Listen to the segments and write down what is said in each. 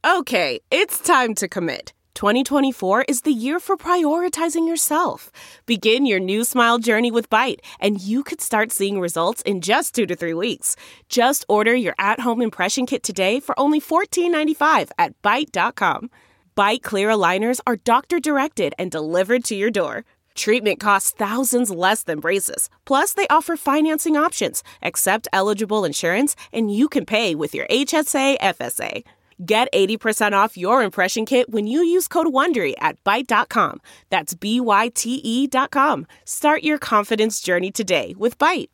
Okay, it's time to commit. 2024 is the year for prioritizing yourself. Begin your new smile journey with Byte, and you could start seeing results in just 2 to 3 weeks. Just order your at-home impression kit today for only $14.95 at Byte.com. Byte Clear aligners are doctor-directed and delivered to your door. Treatment costs thousands less than braces. Plus, they offer financing options, accept eligible insurance, and you can pay with your HSA FSA. Get 80% off your impression kit when you use code WONDERY at Byte.com. That's BYTE.com. Start your confidence journey today with Byte.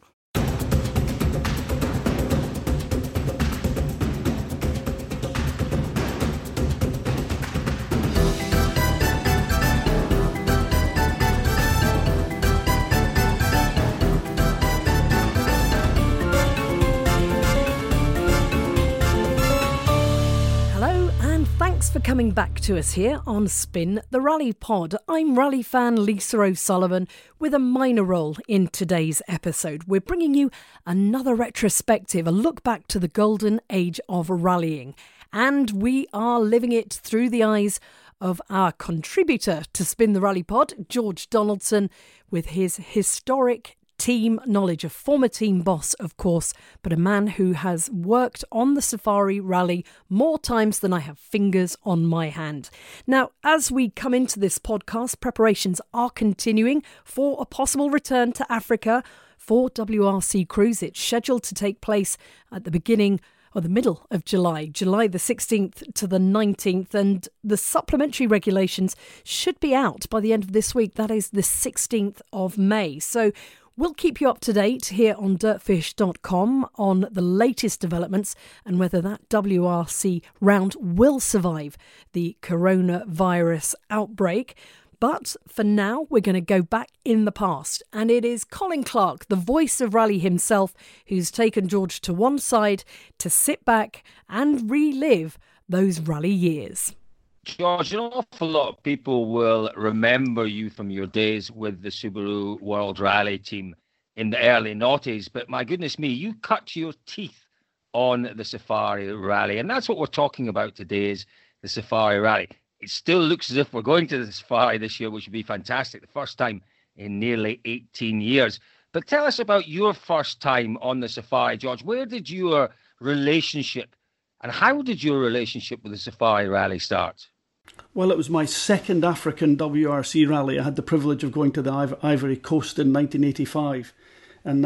Thanks for coming back to us here on Spin the Rally Pod. I'm rally fan Lisa O'Sullivan with a minor role in today's episode. We're bringing you another retrospective, a look back to the golden age of rallying. And we are living it through the eyes of our contributor to Spin the Rally Pod, George Donaldson, with his historic team knowledge, a former team boss, of course, but a man who has worked on the Safari Rally more times than I have fingers on my hand. Now, as we come into this podcast, preparations are continuing for a possible return to Africa for WRC Cruise. It's scheduled to take place at the beginning or the middle of July the 16th to the 19th, and the supplementary regulations should be out by the end of this week. That is the 16th of May. So we'll keep you up to date here on dirtfish.com on the latest developments and whether that WRC round will survive the coronavirus outbreak. But for now, we're going to go back in the past. And it is Colin Clark, the voice of rally himself, who's taken George to one side to sit back and relive those rally years. George, an awful lot of people will remember you from your days with the Subaru World Rally team in the early noughties. But my goodness me, you cut your teeth on the Safari Rally. And that's what we're talking about today, is the Safari Rally. It still looks as if we're going to the Safari this year, which would be fantastic. The first time in nearly 18 years. But tell us about your first time on the Safari, George. Where did your relationship and how did your relationship with the Safari Rally start? Well, it was my second African WRC rally. I had the privilege of going to the Ivory Coast in 1985, and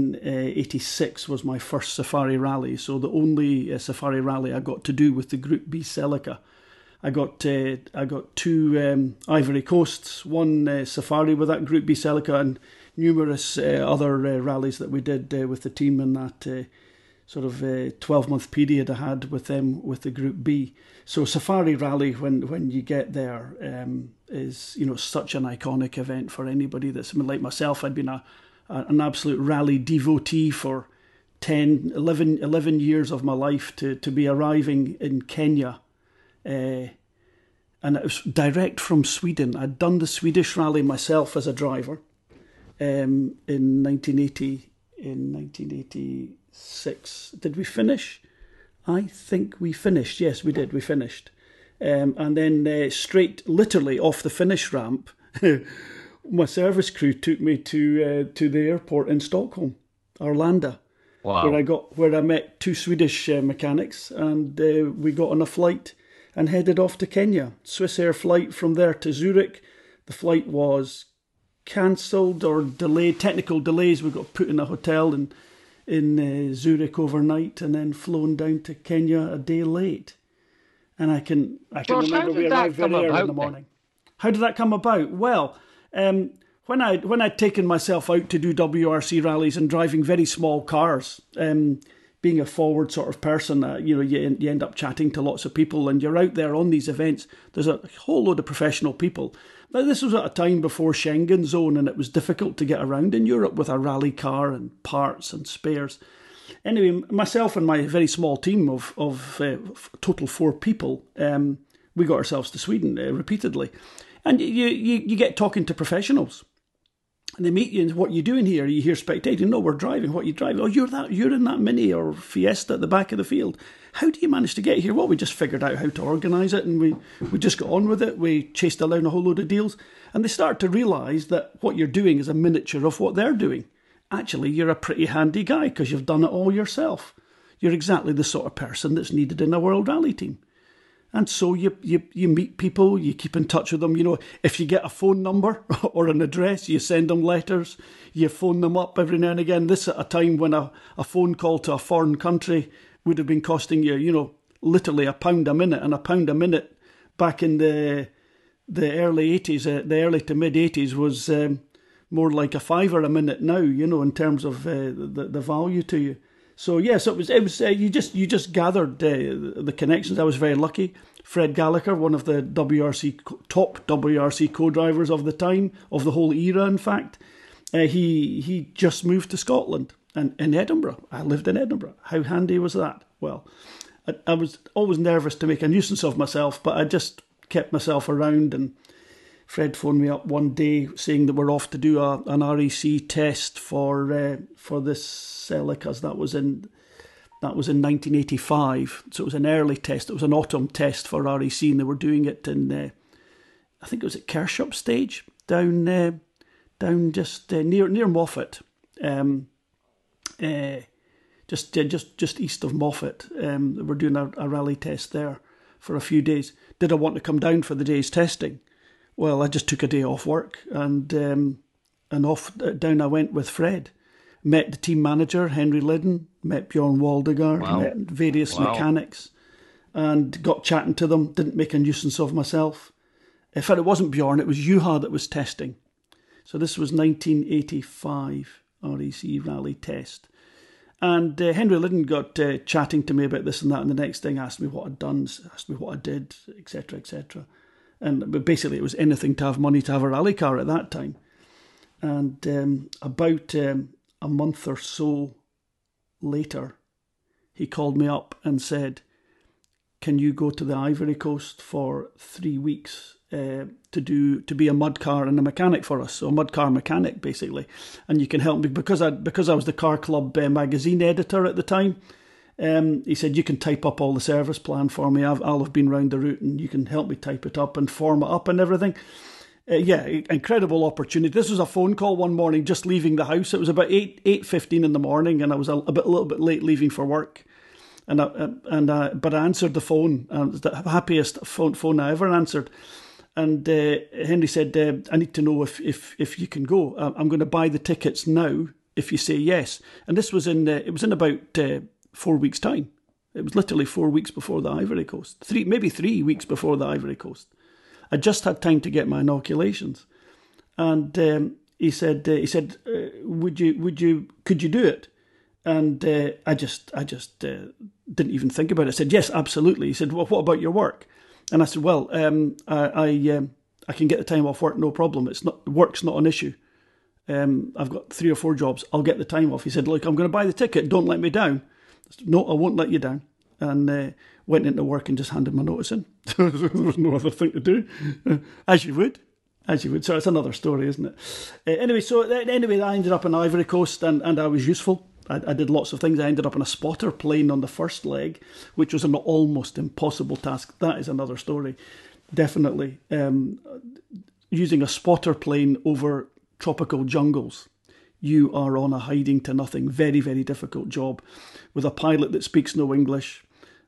1986 was my first Safari rally. So the only Safari rally I got to do with the Group B Celica. I got two Ivory Coasts, one Safari with that Group B Celica, and numerous other rallies that we did with the team in that sort of 12-month period I had with them with the Group B. So Safari Rally, when you get there, is such an iconic event for anybody that's like myself. I'd been an absolute rally devotee for 11 years of my life to be arriving in Kenya. And it was direct from Sweden. I'd done the Swedish rally myself as a driver in 1986. Did we finish? I think we finished. Yes, we did. We finished. And then straight, literally off the finish ramp, my service crew took me to the airport in Stockholm, Arlanda. Wow. where I met two Swedish mechanics, and we got on a flight and headed off to Kenya. Swiss Air flight from there to Zurich. The flight was cancelled or delayed, technical delays. We got put in a hotel in Zurich overnight and then flown down to Kenya a day late. And I can remember we arrived very early in the morning. How did that come about? Well, when I'd taken myself out to do WRC rallies and driving very small cars, being a forward sort of person, you end up chatting to lots of people, and you're out there on these events. There's a whole load of professional people. Now, this was at a time before Schengen zone, and it was difficult to get around in Europe with a rally car and parts and spares. Anyway, myself and my very small team of total 4 people, we got ourselves to Sweden repeatedly. And you get talking to professionals. And they meet you and what are you doing here? You hear spectating. No, we're driving. What are you driving? Oh, you're in that Mini or Fiesta at the back of the field. How do you manage to get here? Well, we just figured out how to organise it and we just got on with it. We chased down a whole load of deals. And they start to realise that what you're doing is a miniature of what they're doing. Actually, you're a pretty handy guy because you've done it all yourself. You're exactly the sort of person that's needed in a World Rally team. And so you meet people, you keep in touch with them. You know, if you get a phone number or an address, you send them letters, you phone them up every now and again. This at a time when a phone call to a foreign country would have been costing you, you know, literally £1 a minute. And £1 a minute back in the early 80s, the early to mid 80s was more like a £5 a minute now, you know, in terms of the value to you. So yes, it was. You just gathered the connections. I was very lucky. Fred Gallagher, one of the top WRC co-drivers of the time, of the whole era, in fact, he just moved to Scotland and in Edinburgh. I lived in Edinburgh. How handy was that? Well, I was always nervous to make a nuisance of myself, but I just kept myself around. And Fred phoned me up one day saying that we're off to do an REC test for this Celicas. That was in 1985, so it was an early test. It was an autumn test for REC, and they were doing it in I think it was at Kershup Stage down just near Moffat, just east of Moffat. They were doing a rally test there for a few days. Did I want to come down for the day's testing? Well, I just took a day off work and off down I went with Fred. Met the team manager, Henry Liddon, met Bjorn Waldegard, met various mechanics, and got chatting to them. Didn't make a nuisance of myself. In fact, it wasn't Bjorn, it was Juha that was testing. So this was 1985 REC rally test. And Henry Liddon got chatting to me about this and that, and the next thing asked me what I'd done, asked me what I did, etc., etc. But basically it was anything to have money to have a rally car at that time. And about a month or so later, he called me up and said, can you go to the Ivory Coast for 3 weeks to be a mud car and a mechanic for us? So a mud car mechanic, basically. And you can help me, because I was the Car Club magazine editor at the time. He said, you can type up all the service plan for me. I'll have been round the route and you can help me type it up and form it up and everything. Incredible opportunity. This was a phone call one morning, just leaving the house. It was about 8:15 in the morning, and I was a little bit late leaving for work. But I answered the phone. It was the happiest phone I ever answered. And Henry said, I need to know if you can go. I'm going to buy the tickets now if you say yes. And this was in about 4 weeks' time. It was literally 4 weeks before the Ivory Coast. Maybe 3 weeks before the Ivory Coast. I just had time to get my inoculations, and he said, could you do it? And I just didn't even think about it. I said, yes, absolutely. He said, well, what about your work? And I said, well, I can get the time off work, no problem. Work's not an issue. I've got 3 or 4 jobs. I'll get the time off. He said, look, I'm going to buy the ticket. Don't let me down. I said, no, I won't let you down. And went into work and just handed my notice in. There was no other thing to do, as you would. So it's another story, isn't it? Anyway, I ended up in Ivory Coast, and I was useful. I did lots of things. I ended up in a spotter plane on the first leg, which was an almost impossible task. That is another story, definitely. Using a spotter plane over tropical jungles, you are on a hiding to nothing, very, very difficult job, with a pilot that speaks no English,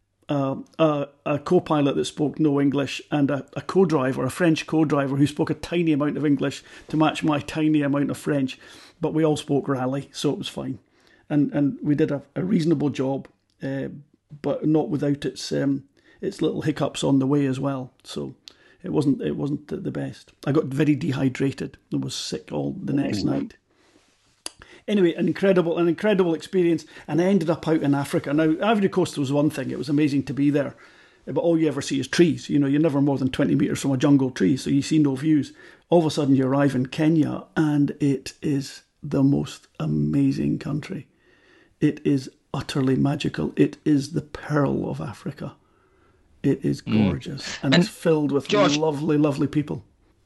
a co-pilot that spoke no English, and a co-driver, a French co-driver who spoke a tiny amount of English to match my tiny amount of French. But we all spoke rally, so it was fine. And we did a reasonable job, but not without its little hiccups on the way as well. So it wasn't the best. I got very dehydrated and was sick all the next night. Anyway, an incredible experience, and I ended up out in Africa. Now, Ivory Coast was one thing; it was amazing to be there, but all you ever see is trees. You know, you're never more than 20 metres from a jungle tree, so you see no views. All of a sudden, you arrive in Kenya, and it is the most amazing country. It is utterly magical. It is the pearl of Africa. It is gorgeous, and it's filled with lovely, lovely people.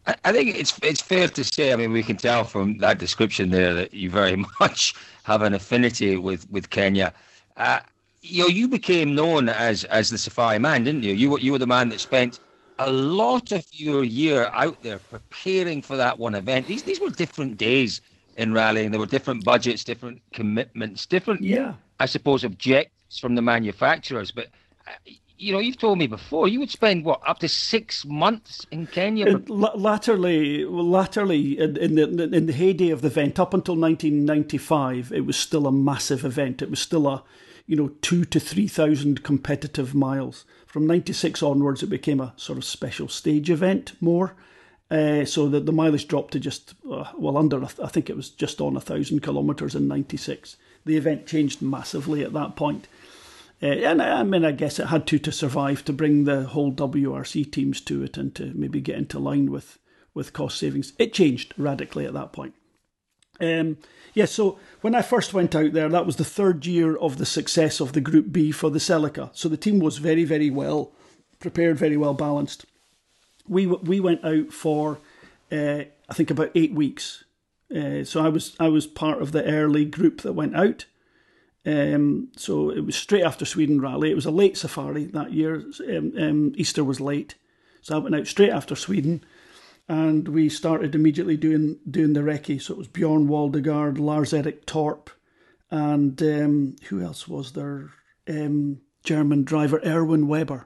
I think it's fair to say, I mean, we can tell from that description there that you very much have an affinity with Kenya. You became known as the Safari Man, didn't you? You were the man that spent a lot of your year out there preparing for that one event. These were different days in rallying. There were different budgets, different commitments, different, I suppose, objectives from the manufacturers. But you've told me before you would spend up to 6 months in Kenya. Latterly, in the heyday of the event, up until 1995, it was still a massive event. It was still a 2,000 to 3,000 competitive miles. From 96 onwards, it became a sort of special stage event more. So that the mileage dropped to just under. I think it was just on 1,000 kilometres in 96. The event changed massively at that point. And I mean, I guess it had to survive, to bring the whole WRC teams to it and to maybe get into line with cost savings. It changed radically at that point. So when I first went out there, that was the third year of the success of the Group B for the Celica. So the team was very, very well prepared, very well balanced. We went out for, I think, about 8 weeks. So I was part of the early group that went out. So it was straight after Sweden Rally. It was a late safari that year. Easter was late, so I went out straight after Sweden, and we started immediately doing the recce. So it was Bjorn Waldegard, Lars-Erik Torp, and who else was there? German driver Erwin Weber.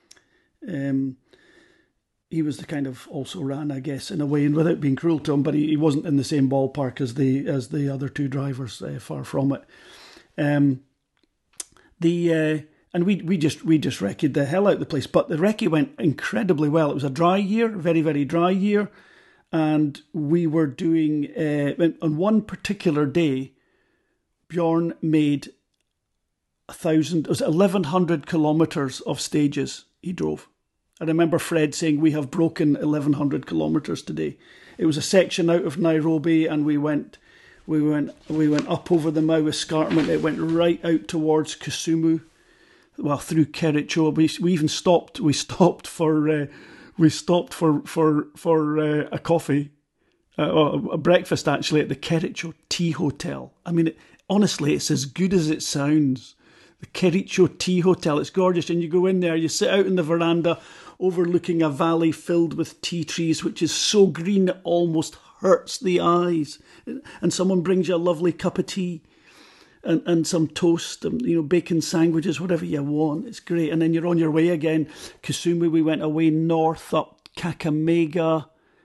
He was the kind of also ran, I guess, in a way, and without being cruel to him, but he wasn't in the same ballpark as the other two drivers. Far from it. And we just recce'd the hell out of the place. But the recce went incredibly well. It was a dry year, very, very dry year. And we were doing, on one particular day, Bjorn made 1,100 kilometres of stages he drove. I remember Fred saying, we have broken 1,100 kilometres today. It was a section out of Nairobi, and we went up over the Mau Escarpment. It went right out towards Kisumu, through Kericho. We even stopped. We stopped for a coffee, a breakfast actually, at the Kericho Tea Hotel. I mean, honestly, it's as good as it sounds. The Kericho Tea Hotel. It's gorgeous, and you go in there. You sit out in the veranda, overlooking a valley filled with tea trees, which is so green it almost hurts the eyes. And someone brings you a lovely cup of tea and some toast, and bacon sandwiches, whatever you want. It's great. And then you're on your way again. Kisumu, we went away north up Kakamega,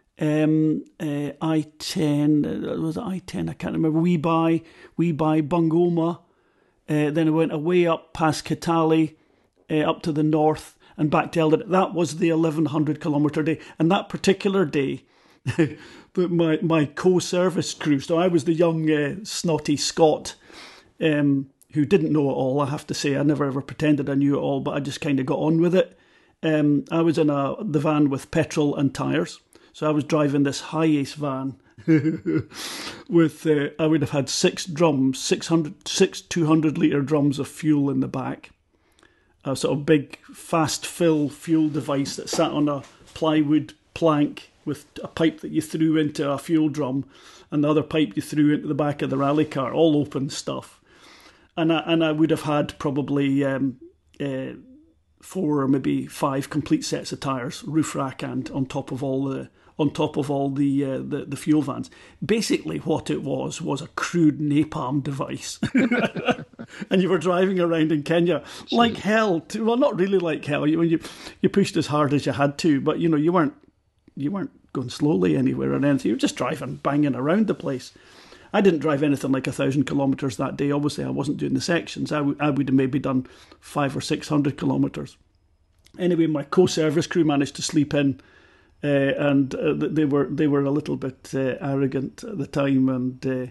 I-10. Was it I-10? I can't remember. We buy Bungoma. Then I went away up past Kitale, up to the north, and back to Eldoret. That was the 1,100 kilometre day. And that particular day, my co-service crew, so I was the young snotty Scot who didn't know it all, I have to say. I never ever pretended I knew it all, but I just kind of got on with it. I was in the van with petrol and tyres. So I was driving this Hi-Ace van with, I would have had 6 200-litre drums of fuel in the back. A sort of big fast fill fuel device that sat on a plywood plank with a pipe that you threw into a fuel drum and the other pipe you threw into the back of the rally car, all open stuff. And I would have had probably 4 or maybe 5 complete sets of tyres, roof rack, and on top of all the fuel vans. Basically what it was a crude napalm device. And you were driving around in Kenya like hell. Well, not really like hell. You pushed as hard as you had to, but you weren't going slowly anywhere or anything. You were just driving, banging around the place. I didn't drive anything like 1,000 kilometres that day. Obviously, I wasn't doing the sections. I would have maybe done 500 or 600 kilometres. Anyway, my co-service crew managed to sleep in, and they were a little bit arrogant at the time, and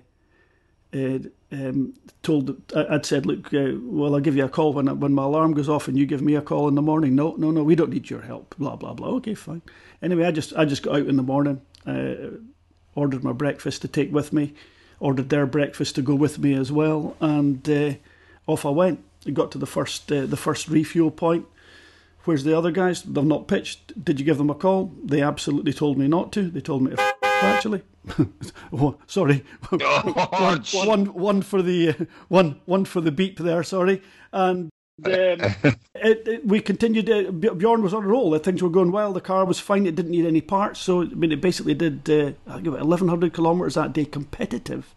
I'd said, look, well, I'll give you a call when my alarm goes off, and you give me a call in the morning. No, we don't need your help. Blah blah blah. Okay, fine. Anyway, I just got out in the morning, ordered my breakfast to take with me, ordered their breakfast to go with me as well, and off I went. I got to the first refuel point, Where's the other guys? They've not pitched. Did you give them a call? They absolutely told me not to. They told me to actually. Oh, sorry. one for the beep there. Sorry. And we continued. Bjorn was on a roll. Things were going well. The car was fine. It didn't need any parts. So it basically did 1,100 kilometres that day, competitive.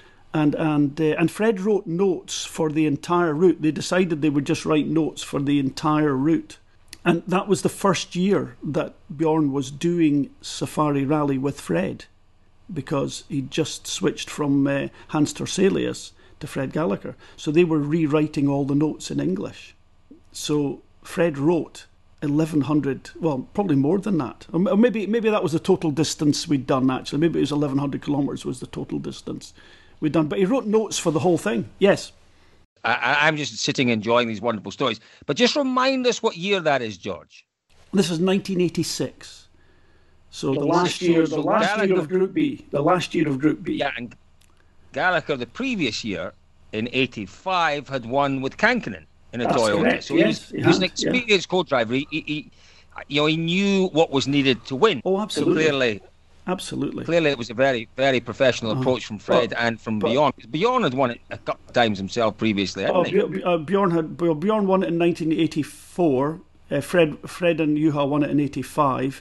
And Fred wrote notes for the entire route. They decided they would just write notes for the entire route. And that was the first year that Bjorn was doing Safari Rally with Fred, because he just switched from Hans Torselius to Fred Gallagher. So they were rewriting all the notes in English. So Fred wrote 1,100, well, probably more than that. Or maybe that was the total distance we'd done, actually. Maybe it was 1,100 kilometres was the total distance we'd done. But he wrote notes for the whole thing, yes. I'm just sitting enjoying these wonderful stories. But just remind us what year that is, George. This is 1986. So the last year of Group B. The last year of Group B. Yeah, and Gallagher the previous year, in 85, had won with Kankkunen in a Toyota. Correct. So yes, he was an experienced co-driver. He knew what was needed to win. Oh, absolutely. So clearly it was a very, very professional approach from Fred and from Bjorn. Bjorn had won it a couple of times himself previously, hadn't he? Bjorn won it in 1984. Fred and Juha won it in 85.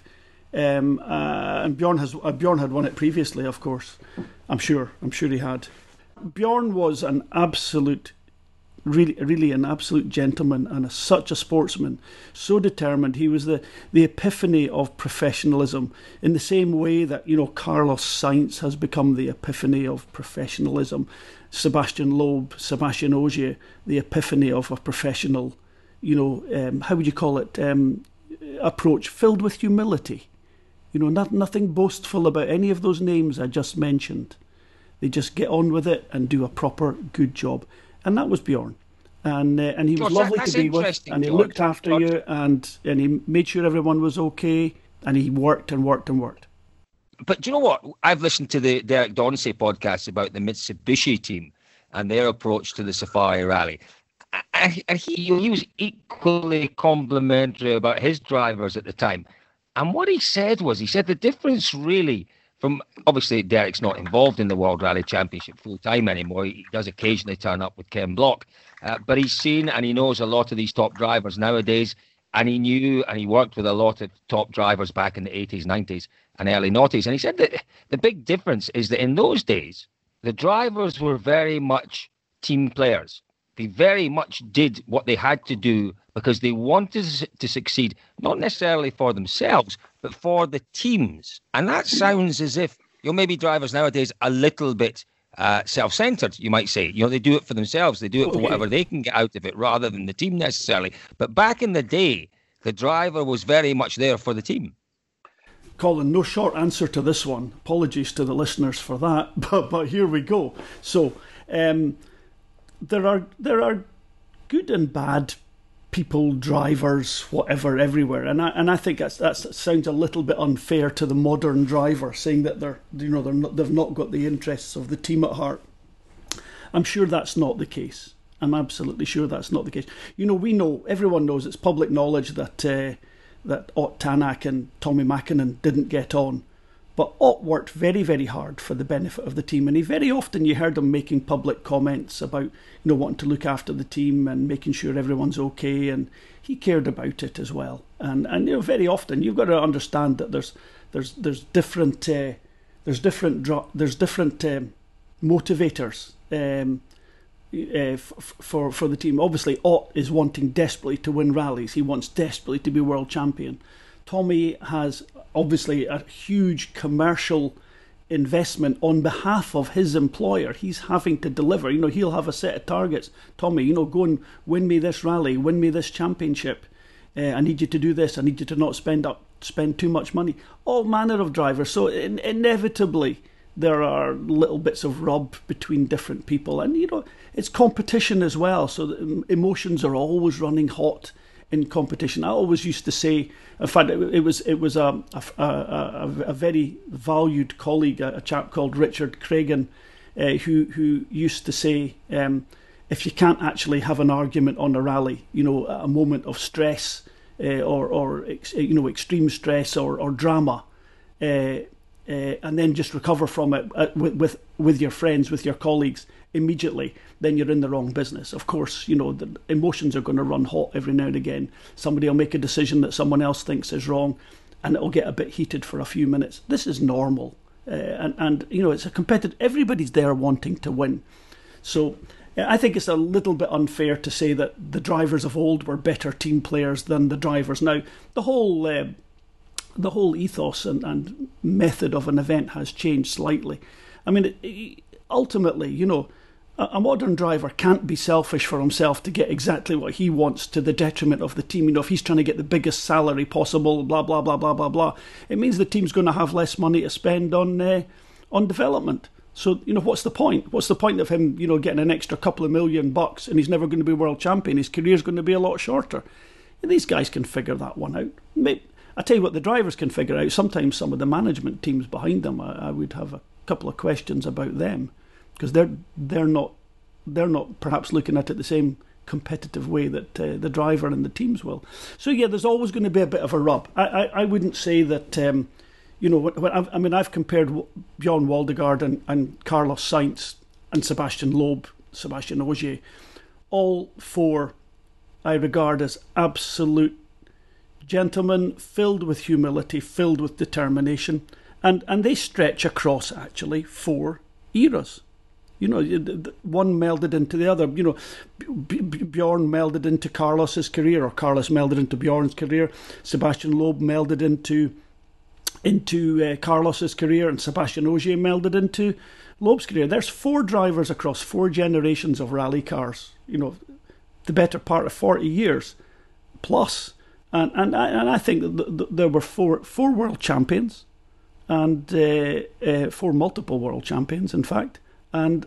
And Bjorn had won it previously, of course. I'm sure he had. Bjorn was an absolute, really an absolute gentleman and such a sportsman, so determined. He was the epiphany of professionalism, in the same way that Carlos Sainz has become the epiphany of professionalism. Sebastian Loeb, Sebastian Ogier, the epiphany of a professional, how would you call it, approach, filled with humility. Nothing boastful about any of those names I just mentioned. They just get on with it and do a proper good job. And that was Bjorn. And he was lovely to be with, and he looked after you, and he made sure everyone was okay, and he worked and worked and worked. But do you know what? I've listened to the Derek Donsey podcast about the Mitsubishi team and their approach to the Safari Rally. And he was equally complimentary about his drivers at the time. And what he said the difference really from, obviously Derek's not involved in the World Rally Championship full time anymore. He does occasionally turn up with Ken Block, but he's seen and he knows a lot of these top drivers nowadays, and he knew and he worked with a lot of top drivers back in the 80s, 90s and early noughties. And he said that the big difference is that in those days, the drivers were very much team players. They very much did what they had to do because they wanted to succeed, not necessarily for themselves, but for the teams. And that sounds as if, maybe drivers nowadays a little bit self-centered, you might say. They do it for themselves. They do it for whatever they can get out of it rather than the team necessarily. But back in the day, the driver was very much there for the team. Colin, no short answer to this one. Apologies to the listeners for that, but here we go. So, there are good and bad people, drivers, whatever, everywhere, and I think that sounds a little bit unfair to the modern driver, saying that they've not got the interests of the team at heart. I'm sure that's not the case. I'm absolutely sure that's not the case. Everyone knows, it's public knowledge that Ott Tanak and Tommi Mäkinen didn't get on. But Ott worked very, very hard for the benefit of the team, and very often you heard him making public comments about, wanting to look after the team and making sure everyone's okay, and he cared about it as well. And very often you've got to understand that there's different motivators for the team. Obviously, Ott is wanting desperately to win rallies. He wants desperately to be world champion. Tommy has obviously a huge commercial investment on behalf of his employer. He's having to deliver. He'll have a set of targets. Tommy, go and win me this rally, win me this championship. I need you to do this. I need you to not spend too much money. All manner of drivers. So inevitably there are little bits of rub between different people, and it's competition as well. So emotions are always running hot in competition. I always used to say, in fact, it was a very valued colleague, a chap called Richard Cragen, who used to say, if you can't actually have an argument on a rally, a moment of stress or extreme stress or drama, and then just recover from it with your friends, with your colleagues immediately, then you're in the wrong business. Of course, the emotions are going to run hot every now and again. Somebody will make a decision that someone else thinks is wrong, and it'll get a bit heated for a few minutes. This is normal, and it's a competitive. Everybody's there wanting to win, so. I think it's a little bit unfair to say that the drivers of old were better team players than the drivers now. The whole ethos and method of an event has changed slightly. I mean, ultimately, a modern driver can't be selfish for himself to get exactly what he wants to the detriment of the team. If he's trying to get the biggest salary possible, blah, blah, blah, blah, blah, blah, it means the team's going to have less money to spend on development. So, what's the point? What's the point of him, getting an extra couple of $1,000,000 and he's never going to be world champion? His career's going to be a lot shorter. And these guys can figure that one out. I tell you what, the drivers can figure out. Sometimes some of the management teams behind them, I would have a couple of questions about them, because they're not perhaps looking at it the same competitive way that the driver and the teams will. So yeah, there's always going to be a bit of a rub. I wouldn't say that. I've compared Bjorn Waldegard and Carlos Sainz and Sebastian Loeb, Sebastian Ogier, all four I regard as absolute gentlemen, filled with humility, filled with determination, and they stretch across actually 4 eras. One melded into the other. Bjorn melded into Carlos's career, or Carlos melded into Bjorn's career. Sebastian Loeb melded into Carlos's career, and Sebastian Ogier melded into Loeb's career. There's 4 drivers across 4 generations of rally cars, the better part of 40 years plus. And I think that there were four world champions, and 4 multiple world champions, in fact. And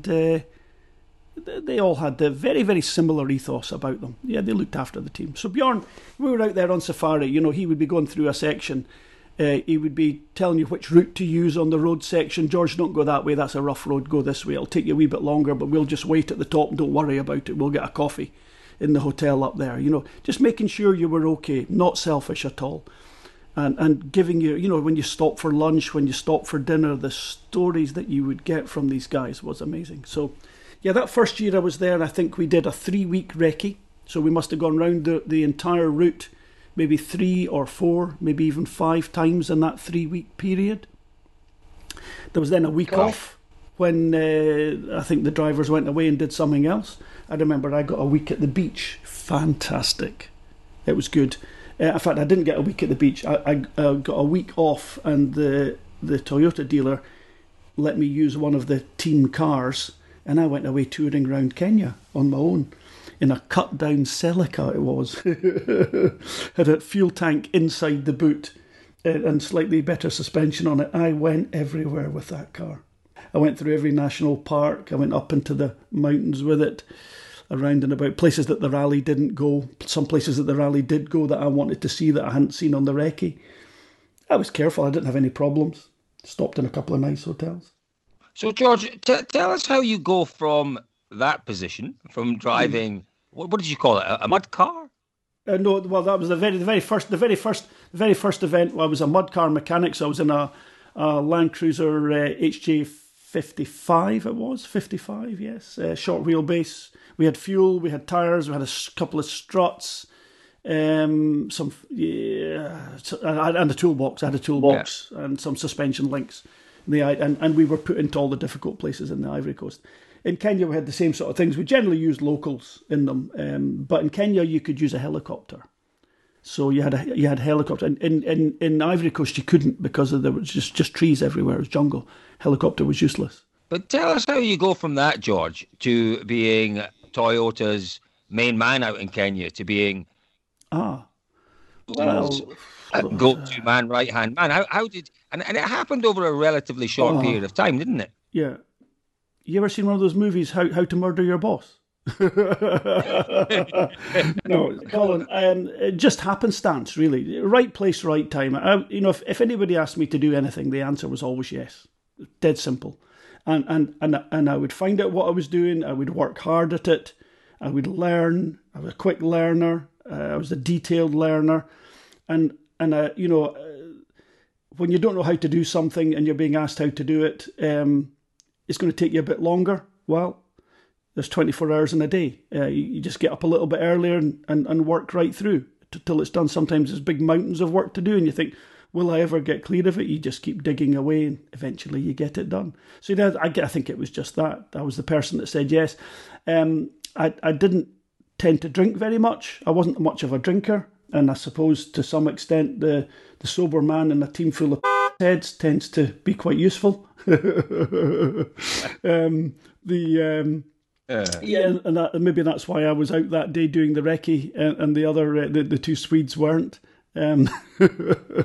they all had the very, very similar ethos about them. Yeah, they looked after the team. So Bjorn, we were out there on safari, he would be going through a section. He would be telling you which route to use on the road section. George, don't go that way, that's a rough road, go this way. It'll take you a wee bit longer, but we'll just wait at the top and don't worry about it. We'll get a coffee in the hotel up there. Just making sure you were okay, not selfish at all. And giving you, when you stop for lunch, when you stop for dinner, the stories that you would get from these guys was amazing. So, yeah, that first year I was there, I think we did a 3-week recce. So we must have gone round the entire route maybe 3 or 4, maybe even 5 times in that 3-week period. There was then a week off when I think the drivers went away and did something else. I remember I got a week at the beach. Fantastic. It was good. In fact, I didn't get a week at the beach. I got a week off, and the Toyota dealer let me use one of the team cars, and I went away touring around Kenya on my own in a cut-down Celica. It was. Had a fuel tank inside the boot and slightly better suspension on it. I went everywhere with that car. I went through every national park. I went up into the mountains with it, around and about places that the rally didn't go, some places that the rally did go that I wanted to see that I hadn't seen on the recce. I was careful. I didn't have any problems. Stopped in a couple of nice hotels. So, George, tell us how you go from that position, from driving, what did you call it, a mud car? No, well, that was the very first event. I was a mud car mechanic, so I was in a Land Cruiser HJ55. It was 55, yes, short wheelbase. We had fuel, we had tires, we had a couple of struts, and a toolbox. I had a toolbox and some suspension links. And we were put into all the difficult places in the Ivory Coast. In Kenya, we had the same sort of things. We generally used locals in them, but in Kenya, you could use a helicopter. So you had a helicopter. In Ivory Coast, you couldn't, because there was just trees everywhere. It was jungle. Helicopter was useless. But tell us how you go from that, George, to being Toyota's main man out in Kenya, to being go-to man, right-hand man. How did... And it happened over a relatively short period of time, didn't it? Yeah. You ever seen one of those movies, How to Murder Your Boss? No, Colin, just happenstance, really. Right place, right time. If anybody asked me to do anything, the answer was always yes. Dead simple. And I would find out what I was doing. I would work hard at it. I would learn. I was a quick learner. I was a detailed learner, and you know, when you don't know how to do something and you're being asked how to do it, it's going to take you a bit longer. Well, there's 24 hours in a day. You just get up a little bit earlier and work right through till it's done. Sometimes there's big mountains of work to do, and you think, will I ever get clear of it? You just keep digging away, and eventually you get it done. So I think it was just that. I was the person that said yes. I didn't tend to drink very much. I wasn't much of a drinker, and I suppose to some extent the sober man in a team full of heads tends to be quite useful. Yeah, and maybe that's why I was out that day doing the recce, and the other the two Swedes weren't. The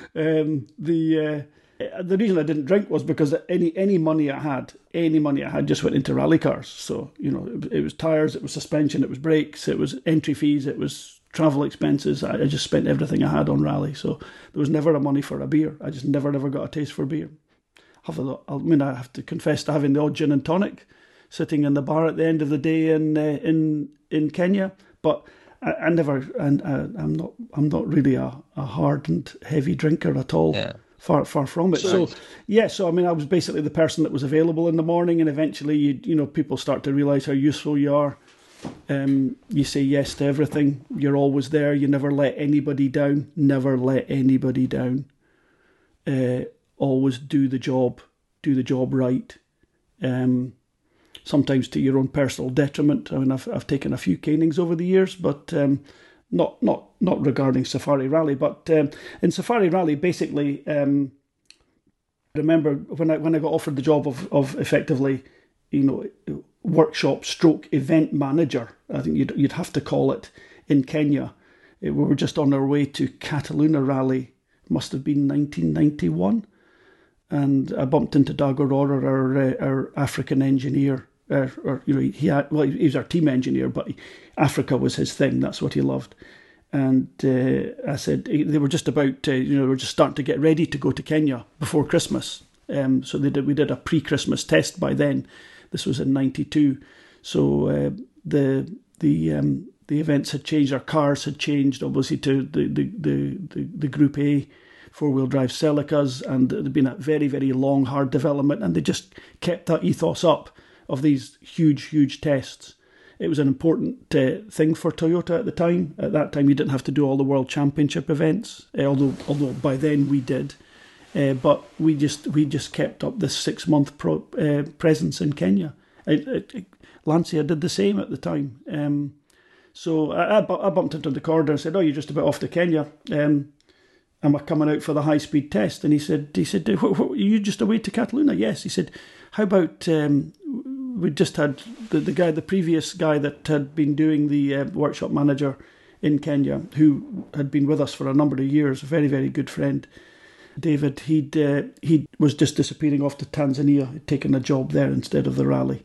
reason I didn't drink was because any money I had just went into rally cars. So, you know, it was tyres, it was suspension, it was brakes, it was entry fees, it was travel expenses. I just spent everything I had on rally. So there was never a money for a beer. I just never got a taste for beer. I have to confess to having the odd gin and tonic sitting in the bar at the end of the day in Kenya, but I'm not really a hard and heavy drinker at all. Yeah. Far from it. So I mean, I was basically the person that was available in the morning, and eventually, you know, people start to realise how useful you are. You say yes to everything. You're always there. You never let anybody down. Never let anybody down. Always do the job right. Sometimes to your own personal detriment. I mean, I've taken a few canings over the years, but not regarding Safari Rally. But in Safari Rally, basically, I remember when I got offered the job of effectively, you know, workshop stroke event manager. I think you'd have to call it in Kenya. We were just on our way to Cataluna Rally. Must have been 1991. And I bumped into Doug Aurora, our African engineer. He was our team engineer, but Africa was his thing. That's what he loved. And I said they were just about, we're just starting to get ready to go to Kenya before Christmas. So we did a pre-Christmas test by then. This was in '92. So the events had changed. Our cars had changed, obviously, to the Group A 4-wheel drive Celicas, and there'd been a very, very long, hard development, and they just kept that ethos up of these huge tests. It was an important thing for Toyota at the time. At that time, you didn't have to do all the World Championship events, although by then we did. But we just kept up this 6-month presence in Kenya. Lancia did the same at the time. So I bumped into the corridor and said, "Oh, you're just about off to Kenya. Am I coming out for the high-speed test?" And he said, "Are you just away to Cataluna?" Yes. He said, "How about we just had the previous guy that had been doing the workshop manager in Kenya, who had been with us for a number of years, a very, very good friend, David. He was just disappearing off to Tanzania, he'd taken a job there instead of the rally.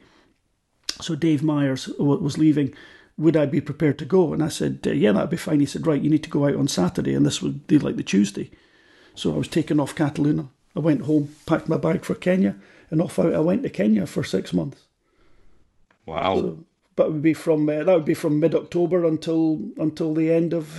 So Dave Myers was leaving. Would I be prepared to go?" And I said, "Yeah, that'd be fine." He said, "Right, you need to go out on Saturday," and this would be like the Tuesday. So I was taken off Cataluna. I went home, packed my bag for Kenya, and off out I went to Kenya for 6 months. Wow! So, but it would be from mid-October until the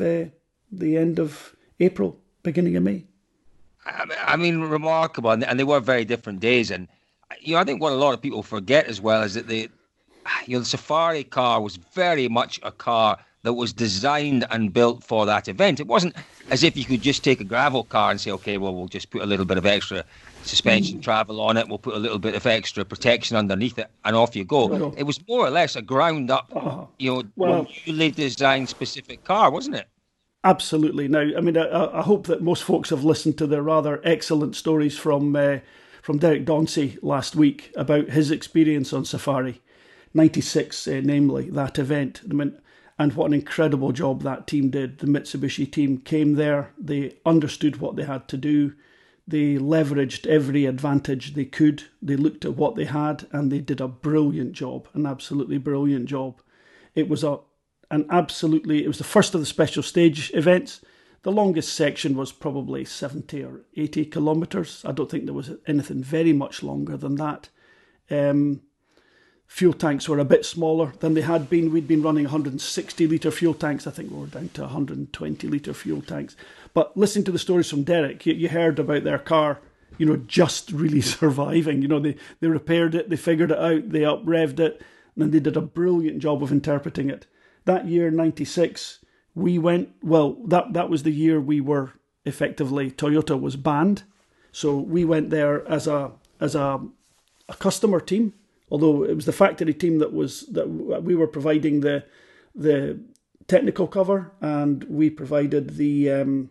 end of April, beginning of May. I mean, remarkable, and they were very different days. And I think what a lot of people forget as well is that the Safari car was very much a car that was designed and built for that event. It wasn't as if you could just take a gravel car and say, "Okay, well, we'll just put a little bit of extra suspension travel on it, we'll put a little bit of extra protection underneath it, and off you go." No. It was more or less a ground up, newly designed specific car, wasn't it? Absolutely. Now, I mean, I hope that most folks have listened to the rather excellent stories from Derek Dauncey last week about his experience on Safari 96, namely that event. I mean, and what an incredible job that team did. The Mitsubishi team came there, they understood what they had to do, they leveraged every advantage they could, they looked at what they had, and they did a brilliant job, an absolutely brilliant job. It was it was the first of the special stage events. The longest section was probably 70 or 80 kilometres. I don't think there was anything very much longer than that. fuel tanks were a bit smaller than they had been. We'd been running 160-litre fuel tanks. I think we were down to 120-litre fuel tanks. But listening to the stories from Derek, you heard about their car, just really surviving. They repaired it, they figured it out, they up-revved it, and they did a brilliant job of interpreting it. That year, 96, we went, that was the year we were effectively, Toyota was banned. So we went there as a customer team, although it was the factory team that we were providing the technical cover, and we provided the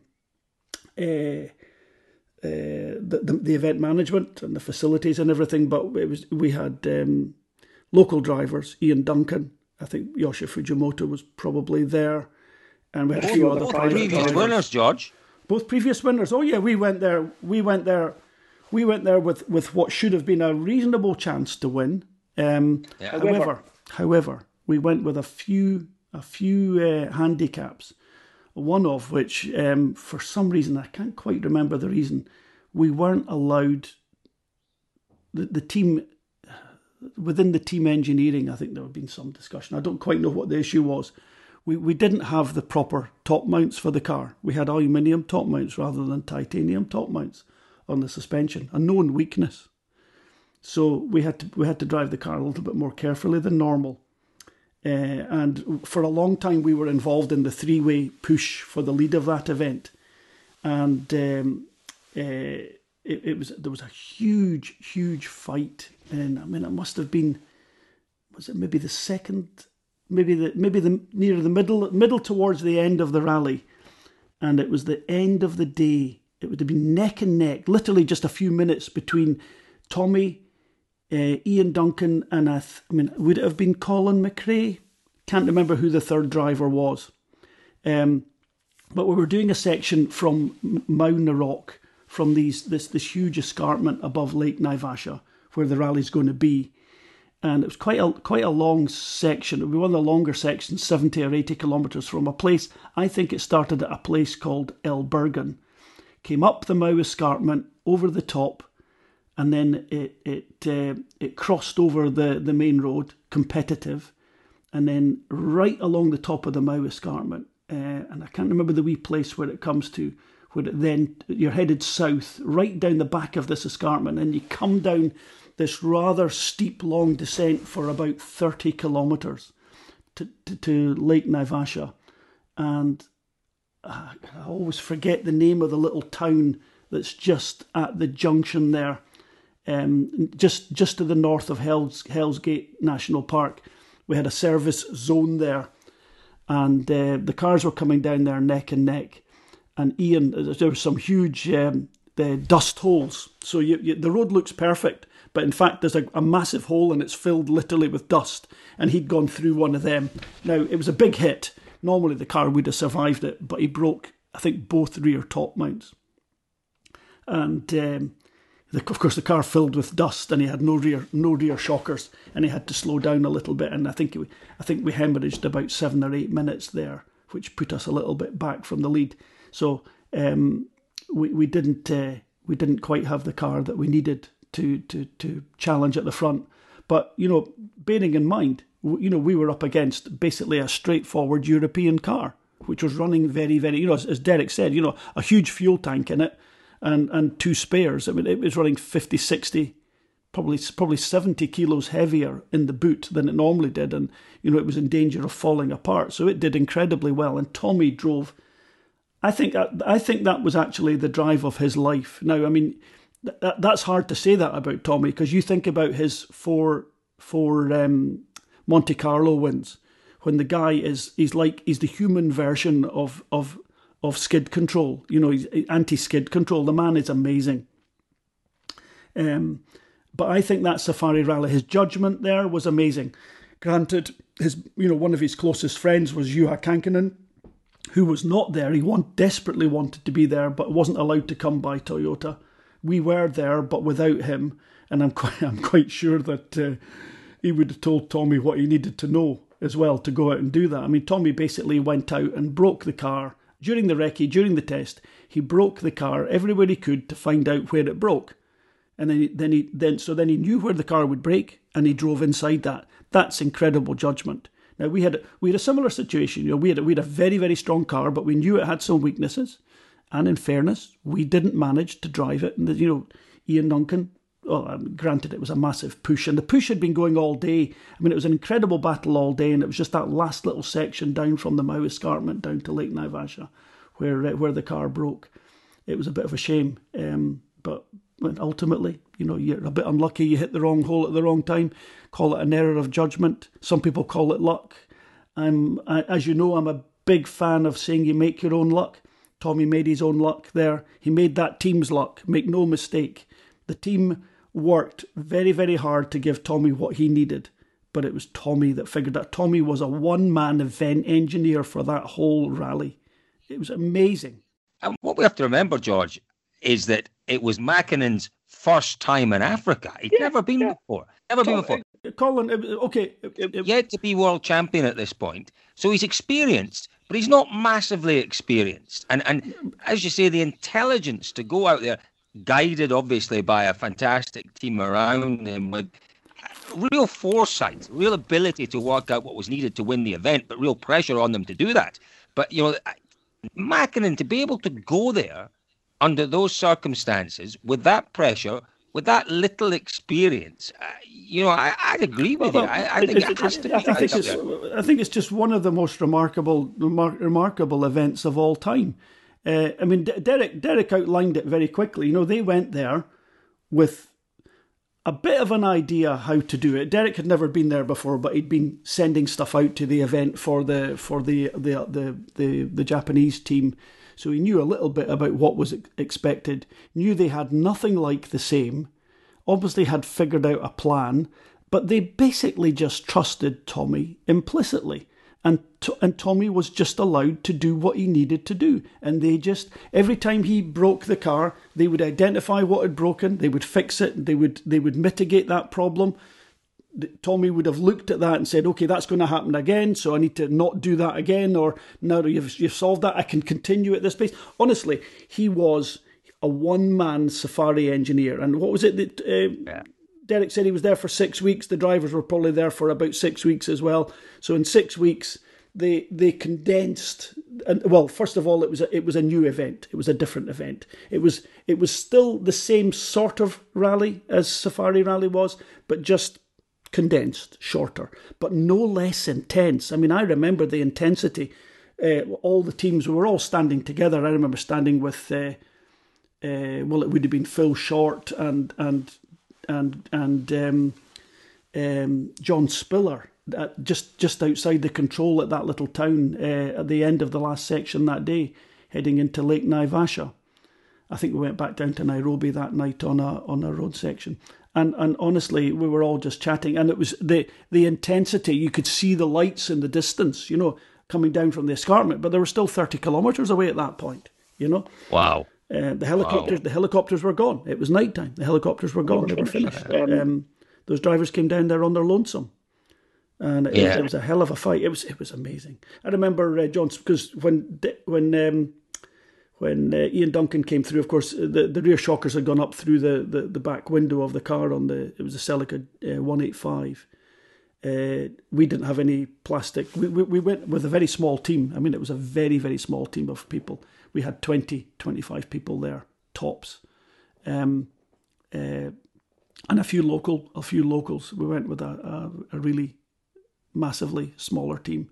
event management and the facilities and everything. But we had local drivers, Ian Duncan. I think Yoshi Fujimoto was probably there, and we had a few other private previous drivers. winners, George. Both previous winners. Oh yeah, we went there with what should have been a reasonable chance to win. However, we went with a few handicaps. One of which, for some reason, I can't quite remember the reason, we weren't allowed. The team, within the team engineering, I think there had been some discussion. I don't quite know what the issue was. We didn't have the proper top mounts for the car. We had aluminium top mounts rather than titanium top mounts on the suspension, a known weakness. So we had to drive the car a little bit more carefully than normal. And for a long time we were involved in the three-way push for the lead of that event, and there was a huge fight, and I mean it must have been, was it maybe the second, maybe the near the middle towards the end of the rally, and it was the end of the day. It would have been neck and neck, literally just a few minutes between Tommy, Ian Duncan, and would it have been Colin McRae? Can't remember who the third driver was. But we were doing a section from Mauna Rock, from this huge escarpment above Lake Naivasha, where the rally's going to be. And it was quite a long section. It would be one of the longer sections, 70 or 80 kilometres from a place. I think it started at a place called El Bergen. Came up the Mau escarpment, over the top, and then it crossed over the main road, competitive, and then right along the top of the Mau escarpment. And I can't remember the wee place where it comes to, where then you're headed south, right down the back of this escarpment, and you come down this rather steep, long descent for about 30 kilometres to Lake Naivasha. And I always forget the name of the little town that's just at the junction there, just to the north of Hell's Gate National Park. We had a service zone there, and the cars were coming down there neck and neck. And Ian, there were some huge dust holes. So the road looks perfect, but in fact there's a massive hole, and it's filled literally with dust. And he'd gone through one of them. Now, it was a big hit. Normally the car would have survived it, but he broke, I think, both rear top mounts. And of course the car filled with dust, and he had no rear shockers, and he had to slow down a little bit. And I think we hemorrhaged about 7 or 8 minutes there, which put us a little bit back from the lead. So we didn't quite have the car that we needed to challenge at the front. But bearing in mind, we were up against basically a straightforward European car, which was running very, very, as Derek said, a huge fuel tank in it, and 2 spares. I mean, it was running 50, 60, probably 70 kilos heavier in the boot than it normally did, and it was in danger of falling apart. So it did incredibly well, and Tommy drove. I think that was actually the drive of his life. Now, I mean, that's hard to say that about Tommy, because you think about his four Monte Carlo wins, when the guy he's the human version of skid control. He's anti-skid control. The man is amazing. But I think that Safari Rally, his judgment there was amazing. Granted, one of his closest friends was Juha Kankkunen, who was not there. He desperately wanted to be there, but wasn't allowed to come by Toyota. We were there, but without him, and I'm quite sure that he would have told Tommy what he needed to know as well to go out and do that. I mean, Tommy basically went out and broke the car during the recce, during the test. He broke the car everywhere he could to find out where it broke, and then he knew where the car would break. and he drove inside that. That's incredible judgment. Now we had a similar situation. You know, we had a very, very strong car, but we knew it had some weaknesses. And in fairness, we didn't manage to drive it. And you know, Ian Duncan. Well, granted, it was a massive push, and the push had been going all day. I mean, it was an incredible battle all day, and it was just that last little section down from the Mau Escarpment down to Lake Naivasha where the car broke. It was a bit of a shame, but ultimately, you know, you're a bit unlucky. You hit the wrong hole at the wrong time. Call it an error of judgment. Some people call it luck. As you know, I'm a big fan of saying you make your own luck. Tommy made his own luck there. He made that team's luck. Make no mistake. The team worked very, very hard to give Tommy what he needed, but it was Tommy that figured that. Tommy was a one-man event engineer for that whole rally. It was amazing. And what we have to remember, George, is that it was Mäkkinen's first time in Africa. He'd never been before. Been before. Colin, okay. Yet to be world champion at this point. So he's experienced, but he's not massively experienced. And as you say, the intelligence to go out there, guided obviously by a fantastic team around him with real foresight, real ability to work out what was needed to win the event, but real pressure on them to do that. But, you know, Mäkinen, to be able to go there under those circumstances, with that pressure, with that little experience, you know, I'd agree with you. I think it has to be. I think it's just one of the most remarkable events of all time. I mean, Derek outlined it very quickly. You know, they went there with a bit of an idea how to do it. Derek had never been there before, but he'd been sending stuff out to the event for the Japanese team, so he knew a little bit about what was expected. Knew they had nothing like the same. Obviously, had figured out a plan, but they basically just trusted Tommy implicitly. And Tommy was just allowed to do what he needed to do. And they just, every time he broke the car, they would identify what had broken, they would fix it, they would mitigate that problem. Tommy would have looked at that and said, okay, that's going to happen again, so I need to not do that again, or now you've solved that, I can continue at this pace. Honestly, he was a one-man safari engineer. And what was it that... Derek said he was there for 6 weeks. The drivers were probably there for about 6 weeks as well. So in 6 weeks, they condensed. And well, first of all, it was a new event. It was a different event. It was still the same sort of rally as Safari Rally was, but just condensed, shorter, but no less intense. I mean, I remember the intensity. All the teams, we were all standing together. I remember standing with, it would have been Phil Short and John Spiller just outside the control at that little town at the end of the last section that day, heading into Lake Naivasha. I think we went back down to Nairobi that night on a road section, and honestly, we were all just chatting, and it was the intensity. You could see the lights in the distance, you know, coming down from the escarpment, but they were still 30 kilometres away at that point, you know. Wow. The helicopters were gone. It was nighttime. The helicopters were gone. They were finished. Those drivers came down there on their lonesome, and it was a hell of a fight. It was amazing. I remember John, because when Ian Duncan came through, of course, the rear shockers had gone up through the back window of the car it was a Celica 185. We didn't have any plastic. We went with a very small team. I mean, it was a very, very small team of people. We had 20, 25 people there, tops, and a few locals. We went with a really massively smaller team.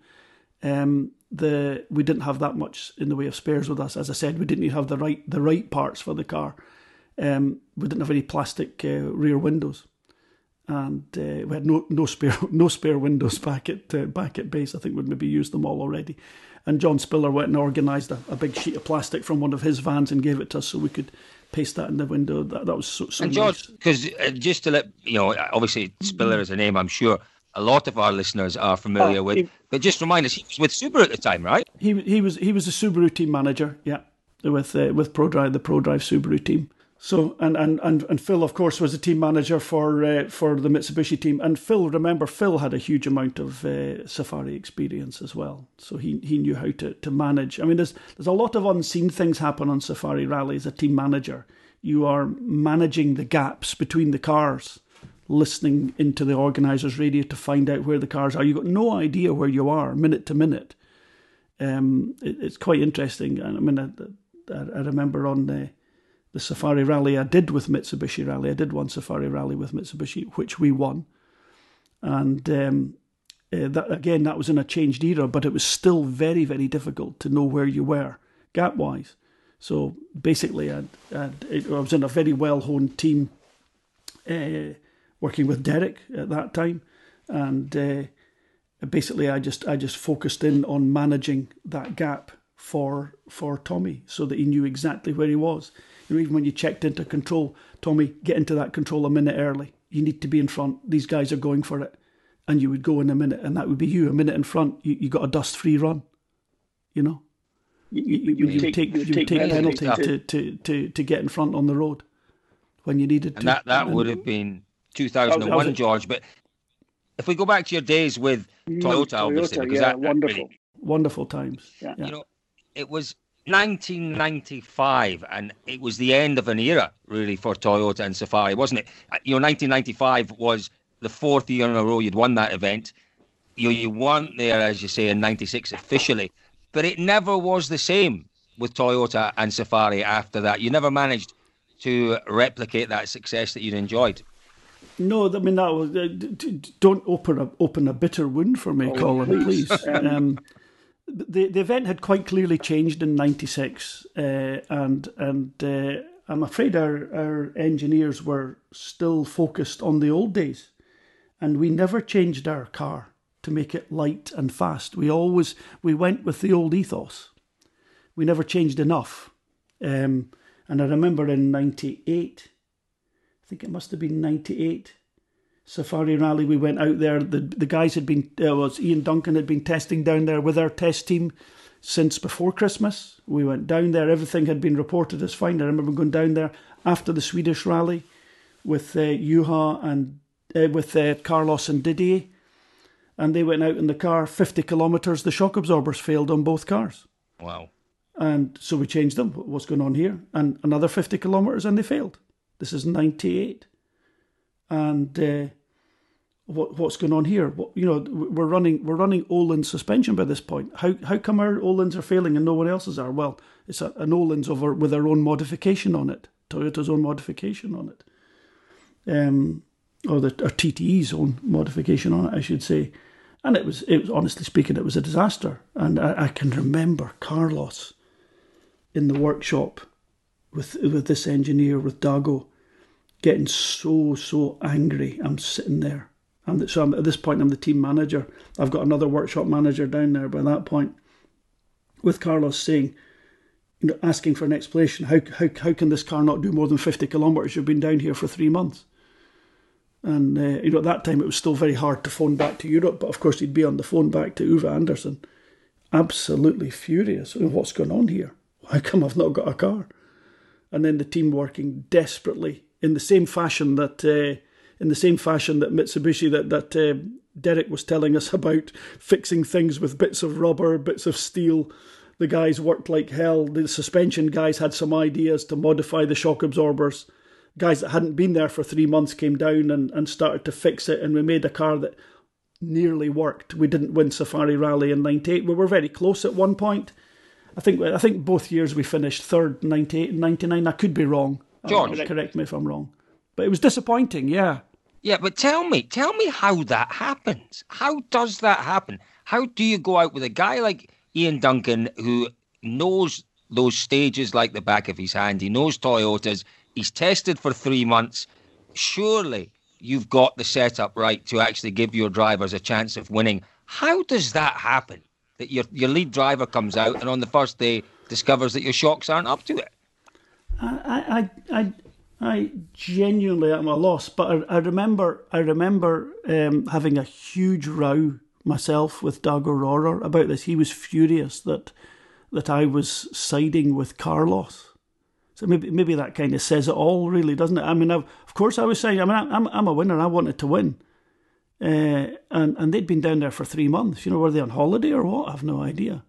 We didn't have that much in the way of spares with us. As I said, we didn't even have the right parts for the car. We didn't have any plastic rear windows, and we had no spare windows back at base. I think we'd maybe used them all already. And John Spiller went and organised a big sheet of plastic from one of his vans and gave it to us so we could paste that in the window. That was so and George, nice. Because just to let you know, obviously Spiller is a name I'm sure a lot of our listeners are familiar with. But just remind us, he was with Subaru at the time, right? He was the Subaru team manager, yeah, with ProDrive, the ProDrive Subaru team. So and Phil, of course, was the team manager for the Mitsubishi team. And Phil had a huge amount of safari experience as well. So he knew how to manage. I mean, there's a lot of unseen things happen on Safari Rally as a team manager. You are managing the gaps between the cars, listening into the organiser's radio to find out where the cars are. You've got no idea where you are minute to minute. It's quite interesting. And I mean, I remember on the Safari Rally I did with Mitsubishi Rally. I did one Safari Rally with Mitsubishi, which we won. And that was in a changed era, but it was still very, very difficult to know where you were gap-wise. So basically, I was in a very well-honed team working with Derek at that time, and basically I just focused in on managing that gap for Tommy, so that he knew exactly where he was. Even when you checked into control, Tommy, get into that control a minute early. You need to be in front. These guys are going for it. And you would go in a minute, and that would be you, a minute in front. You got a dust-free run, you know. You would take penalty to get in front on the road when you needed to. And that would have been 2001, George. But if we go back to your days with Toyota, obviously, because that wonderful times. Yeah. You know, it was 1995, and it was the end of an era, really, for Toyota and Safari, wasn't it? 1995 was the fourth year in a row you'd won that event. You weren't there, as you say, in 96 officially, but it never was the same with Toyota and Safari after that. You never managed to replicate that success that you'd enjoyed. No, I mean, that was don't open a bitter wound for me, Colin, please. The event had quite clearly changed in 96, and I'm afraid our engineers were still focused on the old days. And we never changed our car to make it light and fast. We went with the old ethos. We never changed enough. And I remember in 98, I think it must have been 98, Safari Rally, we went out there. The guys had been, Ian Duncan had been testing down there with our test team since before Christmas. We went down there, everything had been reported as fine. I remember going down there after the Swedish Rally with Juha and with Carlos and Didier, and they went out in the car 50 kilometres. The shock absorbers failed on both cars. Wow. And so we changed them. What's going on here? And another 50 kilometres and they failed. This is 98. And what's going on here? We're running Öhlins suspension by this point. How come our Öhlins are failing and no one else's are? Well, it's an Öhlins with our own modification on it. Toyota's own modification on it. Or TTE's own modification on it, I should say. And it was honestly speaking, it was a disaster. And I can remember Carlos in the workshop with this engineer, with Dago, getting so angry. I'm sitting there. At this point, I'm the team manager. I've got another workshop manager down there by that point, with Carlos saying, asking for an explanation. How can this car not do more than 50 kilometres? You've been down here for 3 months. And, at that time, it was still very hard to phone back to Europe. But, of course, he'd be on the phone back to Uwe Anderson, absolutely furious. What's going on here? How come I've not got a car? And then the team working desperately in the same fashion that Mitsubishi, that Derek was telling us about, fixing things with bits of rubber, bits of steel. The guys worked like hell. The suspension guys had some ideas to modify the shock absorbers. Guys that hadn't been there for 3 months came down and started to fix it, and we made a car that nearly worked. We didn't win Safari Rally in 98. We were very close at one point. I think both years we finished third, 98 and 99. I could be wrong. George, correct me if I'm wrong. But it was disappointing, yeah. Yeah, but tell me how that happens. How does that happen? How do you go out with a guy like Ian Duncan, who knows those stages like the back of his hand? He knows Toyotas. He's tested for 3 months. Surely you've got the setup right to actually give your drivers a chance of winning. How does that happen? That your lead driver comes out and on the first day discovers that your shocks aren't up to it? I genuinely am at a loss, but I remember having a huge row myself with Dago Rohrer about this. He was furious that I was siding with Carlos. So maybe that kind of says it all, really, doesn't it? I mean, of course I was saying, I'm a winner. I wanted to win. And they'd been down there for 3 months. Were they on holiday or what? I have no idea.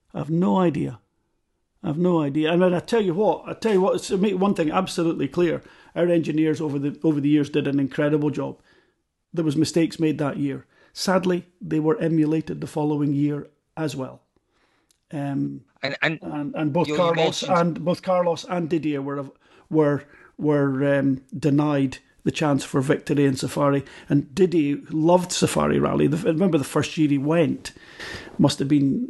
And I tell you what, to make one thing absolutely clear, our engineers over the years did an incredible job. there was mistakes made that year. Sadly, they were emulated the following year as well. And both Carlos and Didier were denied the chance for victory in Safari. And Didier loved Safari Rally. I remember the first year he went must have been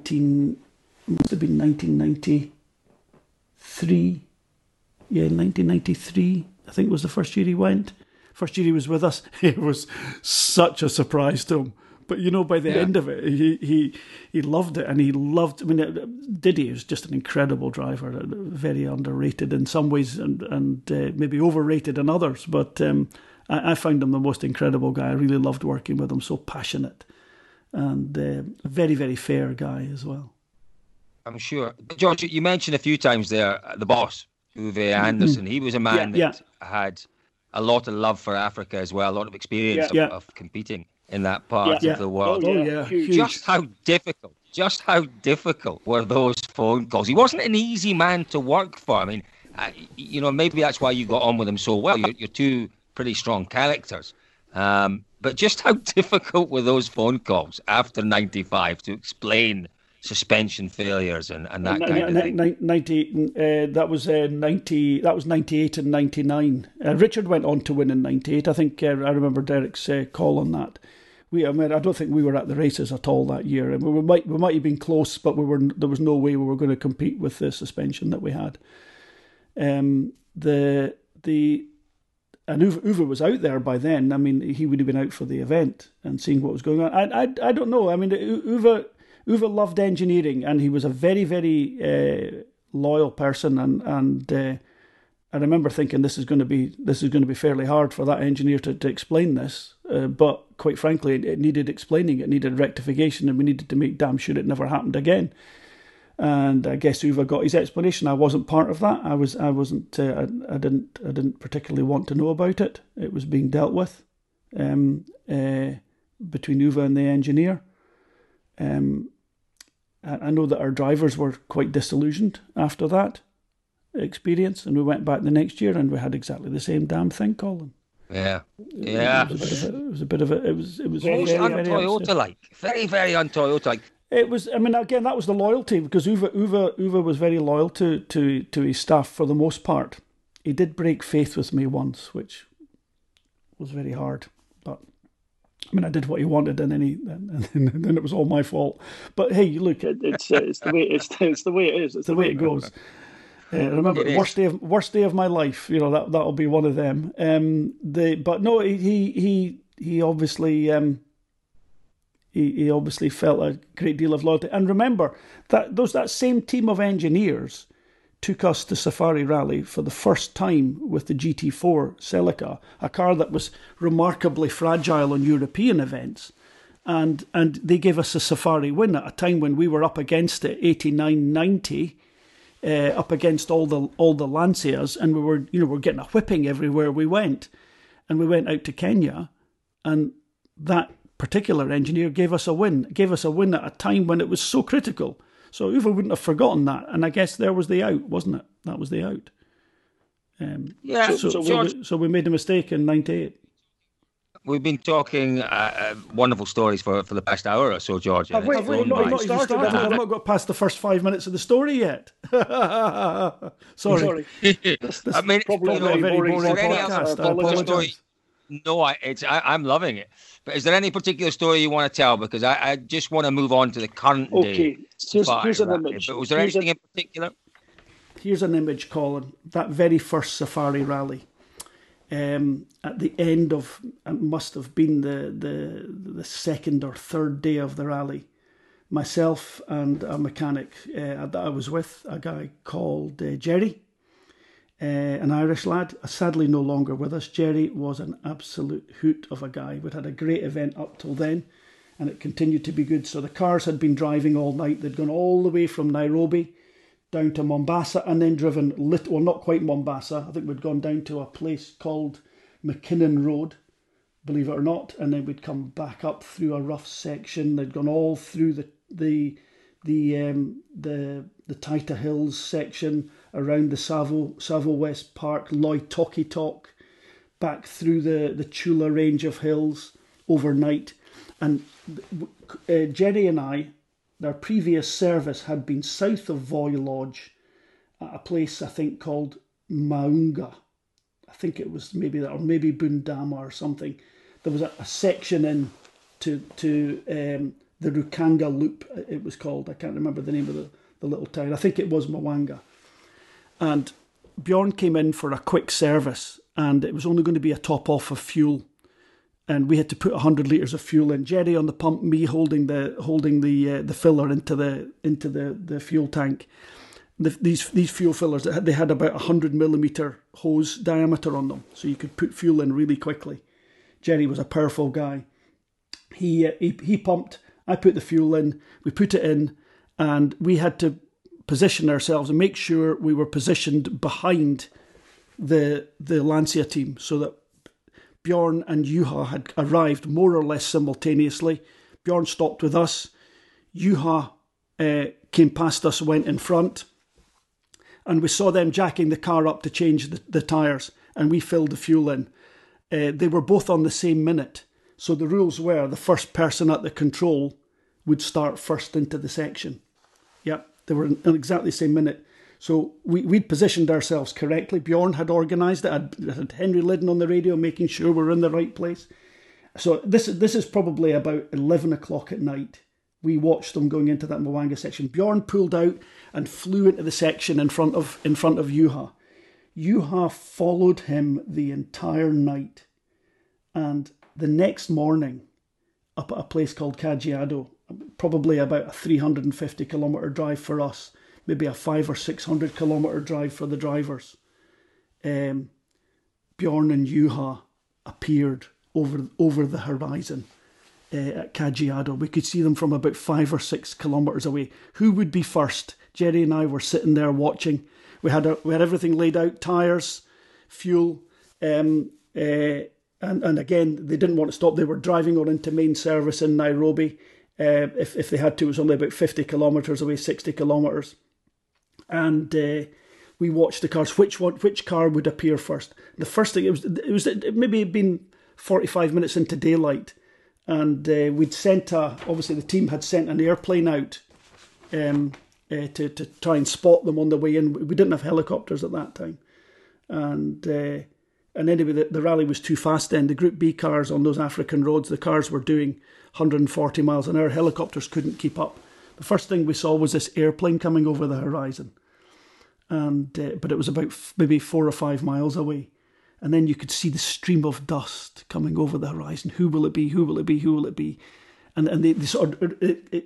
1993. Yeah, 1993. I think was the first year he went. First year he was with us. It was such a surprise to him. But by the end of it, he loved it, and he loved. I mean, Didier is just an incredible driver, very underrated in some ways, and maybe overrated in others. But I found him the most incredible guy. I really loved working with him. So passionate, and a very, very fair guy as well. I'm sure, George. You mentioned a few times there the boss, Uwe Anderson. He was a man that had a lot of love for Africa as well, a lot of experience of competing in that part of the world. Just how difficult were those phone calls? He wasn't an easy man to work for. I mean, maybe that's why you got on with him so well. You're two pretty strong characters. But just how difficult were those phone calls after 95 to explain suspension failures and that kind of thing? That was 98 and 99. Richard went on to win in 98. I think I remember Derek's call on that. I don't think we were at the races at all that year. I mean, we might have been close, but there was no way we were going to compete with the suspension that we had. And Uwe was out there by then. I mean, he would have been out for the event and seeing what was going on. I don't know. I mean, Uwe loved engineering, and he was a very, very loyal person. And I remember thinking this is going to be fairly hard for that engineer to explain this. But quite frankly, it needed explaining. It needed rectification, and we needed to make damn sure it never happened again. And I guess Uwe got his explanation. I wasn't part of that. I wasn't. I didn't particularly want to know about it. It was being dealt with between Uwe and the engineer. I know that our drivers were quite disillusioned after that experience, and we went back the next year and we had exactly the same damn thing, Colin. Yeah. It was very, very un-Toyota-like. Very, very un-Toyota-like. It was. I mean, again, that was the loyalty, because Uwe was very loyal to his staff for the most part. He did break faith with me once, which was very hard. But I mean, I did what he wanted, and then it was all my fault. But hey, look, it's the way it's the way it is. It's the way it goes. Remember, worst day of my life. That'll be one of them. But no, he obviously he obviously felt a great deal of loyalty. And remember that same team of engineers took us to Safari Rally for the first time with the GT4 Celica, a car that was remarkably fragile on European events. And they gave us a Safari win at a time when we were up against it, 89, 90. Up against all the Lancias, and we were getting a whipping everywhere we went. And we went out to Kenya, and that particular engineer gave us a win at a time when it was so critical. So Uwe wouldn't have forgotten that, and I guess there was the out, wasn't it? That was the out. So we made a mistake in 98. We've been talking wonderful stories for the past hour or so, George. I've not started. I've not got past the first 5 minutes of the story yet. Sorry. I mean, probably a very boring podcast. No, I'm loving it. But is there any particular story you want to tell? Because I just want to move on to the current day. Okay, here's an image. But was there anything in particular? Here's an image, Colin. That very first Safari Rally. At the end of, it must have been the second or third day of the rally, myself and a mechanic that I was with, a guy called Jerry, an Irish lad, sadly no longer with us. Jerry was an absolute hoot of a guy. We'd had a great event up till then, and it continued to be good. So the cars had been driving all night. They'd gone all the way from Nairobi down to Mombasa, and then driven, not quite Mombasa, I think we'd gone down to a place called McKinnon Road, believe it or not, and then we'd come back up through a rough section. They'd gone all through the Taita Hills section, around the Savo West Park, Loitokitoc, back through the Chula range of hills overnight. And Jerry and I, our previous service had been south of Voi Lodge at a place I think called Maunga. I think it was maybe that, or maybe Bundama or something. There was a section in to the Rukanga Loop, it was called. I can't remember the name of the little town. I think it was Mwanga. And Bjorn came in for a quick service, and it was only going to be a top off of fuel. And we had to put 100 litres of fuel in. Jerry on the pump, me holding the filler into the fuel tank. These fuel fillers, they had about 100 millimetre hose diameter on them, so you could put fuel in really quickly. Jerry was a powerful guy. He pumped, I put the fuel in, we put it in, and we had to position ourselves and make sure we were positioned behind the Lancia team so that Bjorn and Juha had arrived more or less simultaneously. Bjorn stopped with us. Juha came past us, went in front, and we saw them jacking the car up to change the tyres, and we filled the fuel in. They were both on the same minute, so the rules were the first person at the control would start first into the section. Yep, they were in exactly the same minute. So we'd positioned ourselves correctly. Bjorn had organised it. Had Henry Liddon on the radio making sure we're in the right place. So this is probably about 11 o'clock at night. We watched them going into that Mwanga section. Bjorn pulled out and flew into the section in front of Juha. Juha followed him the entire night. And the next morning, up at a place called Kajiado, probably about a 350 kilometre drive for us, maybe a 500 or 600 kilometre drive for the drivers, Bjorn and Juha appeared over the horizon at Kajiado. We could see them from about 5 or 6 kilometres away. Who would be first? Jerry and I were sitting there watching. We had everything laid out, tyres, fuel, and again, they didn't want to stop. They were driving on into main service in Nairobi. If they had to, it was only about 50 kilometres away, 60 kilometres. And we watched the cars. Which car would appear first? The first thing, it maybe had been 45 minutes into daylight, and we'd sent obviously the team had sent an airplane out to try and spot them on the way in. We didn't have helicopters at that time, and anyway, the rally was too fast then. The Group B cars on those African roads, the cars were doing 140 miles an hour. Helicopters couldn't keep up. The first thing we saw was this airplane coming over the horizon, and but it was about maybe 4 or 5 miles away, and then you could see the stream of dust coming over the horizon. Who will it be? Who will it be? Who will it be? And they sort of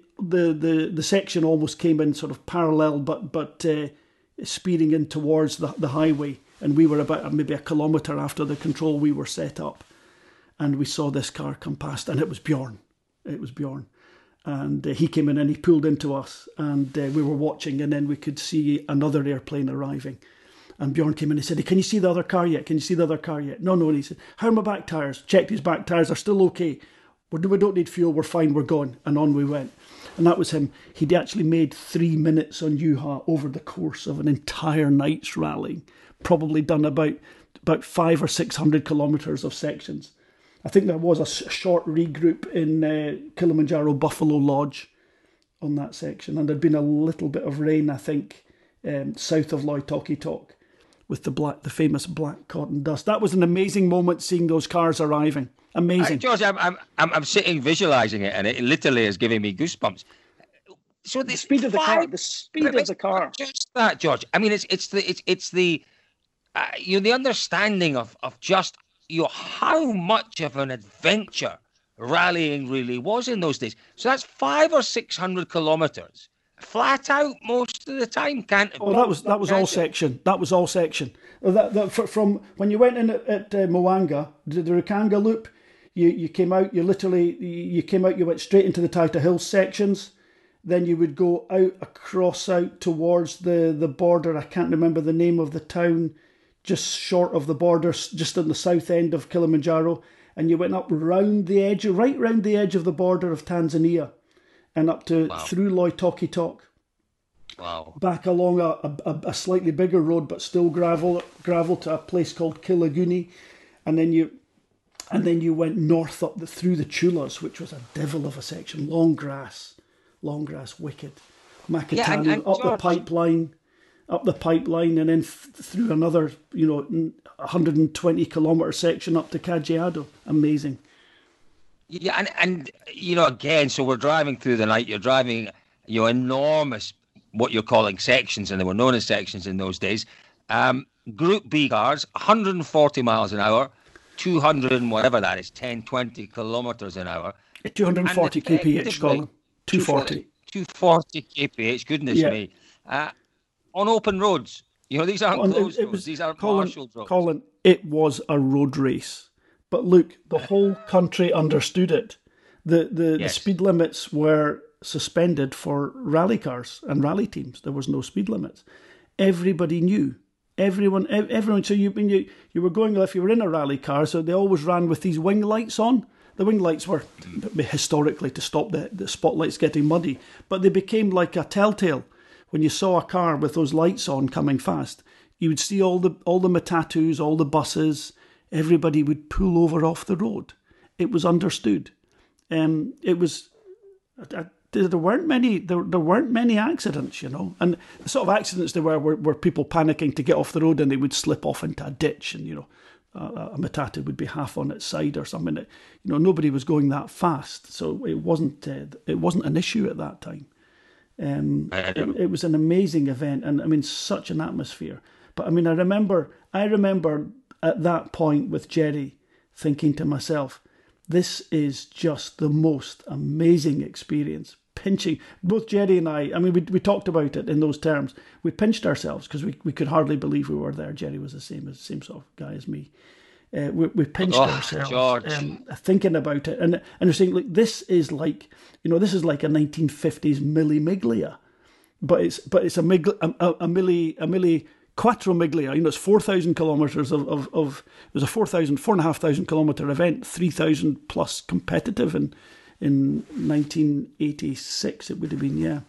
the section almost came in sort of parallel, but speeding in towards the highway, and we were about maybe a kilometre after the control we were set up, and we saw this car come past, and it was Bjorn. It was Bjorn. And he came in and he pulled into us, and we were watching, and then we could see another airplane arriving. And Bjorn came in and said, "Can you see the other car yet? Can you see the other car yet?" No. And he said, "How are my back tyres?" Checked his back tyres, are still okay. We don't need fuel, we're fine, we're gone. And on we went. And that was him. He'd actually made 3 minutes on Juha over the course of an entire night's rally. Probably done about 500 or 600 kilometres of sections. I think there was a short regroup in Kilimanjaro Buffalo Lodge on that section, and there'd been a little bit of rain, I think, south of Loitokitok, with the famous black cotton dust. That was an amazing moment, seeing those cars arriving. Amazing, George. I'm sitting visualising it, and it literally is giving me goosebumps. So the speed of the car, the speed of the car. Just that, George. I mean, it's the the understanding of just how much of an adventure rallying really was in those days. So that's 500 or 600 kilometres, flat out most of the time, can't it? Oh, that was all section. That was all section. From when you went in at Mwanga, the Rukanga Loop, you came out. You came out. You went straight into the Taita Hills sections. Then you would go out towards the border. I can't remember the name of the town, just short of the border, just on the south end of Kilimanjaro, and you went up right round the edge of the border of Tanzania, and up to through Loitokitok. Wow! Back along a slightly bigger road, but still gravel to a place called Kilaguni, and then you went north through the Chulas, which was a devil of a section. Long grass, wicked. Makatanu, up the pipeline, and then through another 120 kilometre section up to Kajiado. Amazing. Yeah, and again, so we're driving through the night. You're driving, enormous, what you're calling sections, and they were known as sections in those days. Group B cars, 140 miles an hour, 200 and whatever that is, 10, 20 kilometres an hour. 240 kph, Colin. 240 kph, goodness me. On open roads. These aren't closed roads. These aren't marshalled roads. Colin, it was a road race. But look, the whole country understood it. The speed limits were suspended for rally cars and rally teams. There was no speed limits. Everybody knew. Everyone. So you were going, if you were in a rally car, so they always ran with these wing lights on. The wing lights were historically to stop the spotlights getting muddy, but they became like a telltale. When you saw a car with those lights on coming fast, you would see all the Matatus, all the buses. Everybody would pull over off the road. It was understood. It was. There weren't many accidents, and the sort of accidents there were people panicking to get off the road and they would slip off into a ditch, and a Matatu would be half on its side or something. Nobody was going that fast, so it wasn't an issue at that time. It was an amazing event, and such an atmosphere. But I remember at that point with Jerry thinking to myself, this is just the most amazing experience. Pinching, both Jerry and I we talked about it in those terms. We pinched ourselves because we could hardly believe we were there. Jerry was the same sort of guy as me. We pinched ourselves thinking about it, and we're saying, this is like a 1950s Mille Miglia, but it's a Mille Quattro Miglia. It's 4,000 kilometres of it was a 4,500 kilometre event, 3,000 plus competitive, and in 1986 it would have been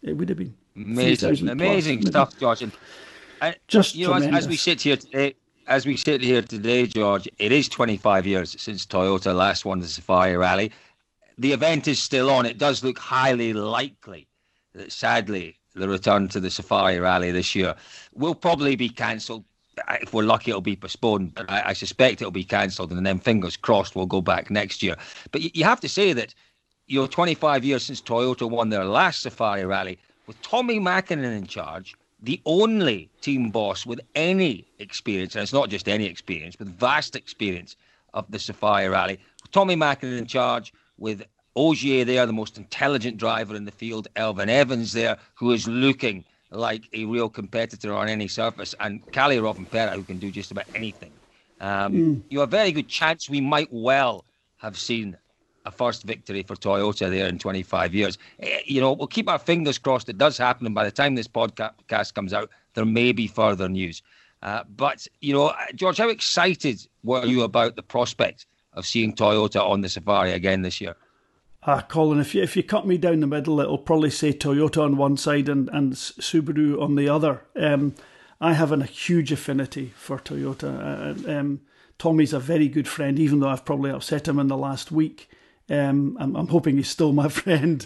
amazing stuff, George. And just as we sit here today, George, it is 25 years since Toyota last won the Safari Rally. The event is still on. It does look highly likely that, sadly, the return to the Safari Rally this year will probably be cancelled. If we're lucky, it'll be postponed, but I suspect it'll be cancelled, and then fingers crossed we'll go back next year. But you have to say that 25 years since Toyota won their last Safari Rally, with Tommi Mäkinen in charge, the only team boss with any experience, and it's not just any experience, with vast experience of the Safari Rally, with Tommi Mäkinen in charge, with Ogier there, the most intelligent driver in the field, Elfyn Evans there, who is looking like a real competitor on any surface, and Kalle Rovanperä, who can do just about anything. A very good chance we might well have seen a first victory for Toyota there in 25 years. We'll keep our fingers crossed it does happen, and by the time this podcast comes out, there may be further news. But George, how excited were you about the prospect of seeing Toyota on the Safari again this year? Colin, if you cut me down the middle, it'll probably say Toyota on one side and Subaru on the other. I have a huge affinity for Toyota. Tommy's a very good friend, even though I've probably upset him in the last week. I'm hoping he's still my friend.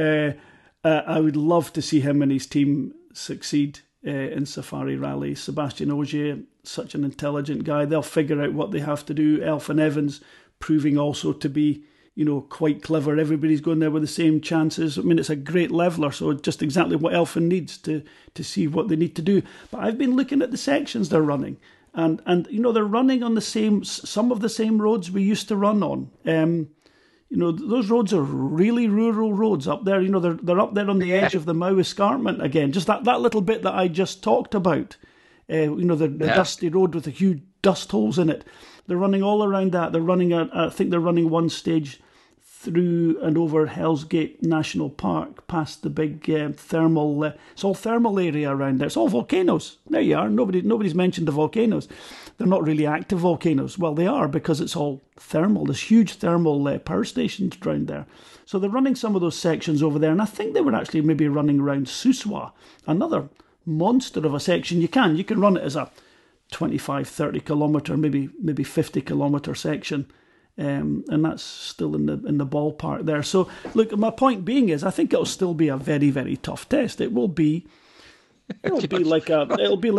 I would love to see him and his team succeed in Safari Rally. Sébastien Ogier, such an intelligent guy. They'll figure out what they have to do. Elfyn Evans proving also to be quite clever. Everybody's going there with the same chances. It's a great leveler, so just exactly what Elfyn needs to see what they need to do. But I've been looking at the sections they're running, and they're running on some of the same roads we used to run on. Those roads are really rural roads up there. They're up there on the edge of the Mau Escarpment again. Just that little bit that I just talked about. The dusty road with the huge dust holes in it. They're running all around that. They're running, I think they're running one stage through and over Hell's Gate National Park, past the big thermal. It's all thermal area around there. It's all volcanoes. There you are. Nobody's mentioned the volcanoes. They're not really active volcanoes. Well, they are, because it's all thermal. There's huge thermal power stations around there. So they're running some of those sections over there, and I think they were actually maybe running around Suswa, another monster of a section. You can run it as a 25, 30 kilometre, maybe 50 kilometre section. And that's still in the ballpark there. So look, my point being is, I think it'll still be a very, very tough test. It'll be like an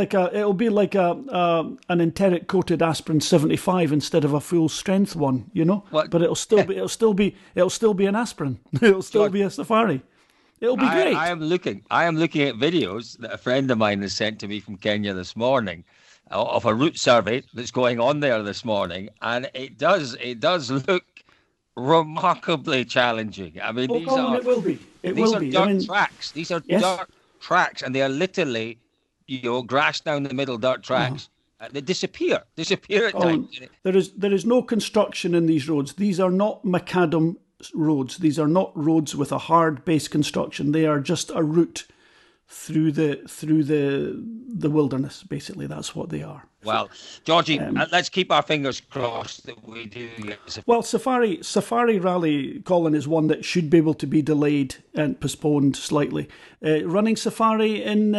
enteric coated aspirin 75 instead of a full strength one, you know. What? But it'll still be an aspirin. It'll still be a safari. It'll be great. I am looking at videos that a friend of mine has sent to me from Kenya this morning of a route survey that's going on there this morning, and it does look remarkably challenging. I mean, these are dirt tracks. These are dirt tracks, and they are literally, grass down the middle dirt tracks. They disappear at times. There is no construction in these roads. These are not macadam roads. These are not roads with a hard base construction. They are just a route through the wilderness. Basically, that's what they are. Well, Georgie, let's keep our fingers crossed that we do get this. Well, Safari Rally, Colin, is one that should be able to be delayed and postponed slightly. Running Safari in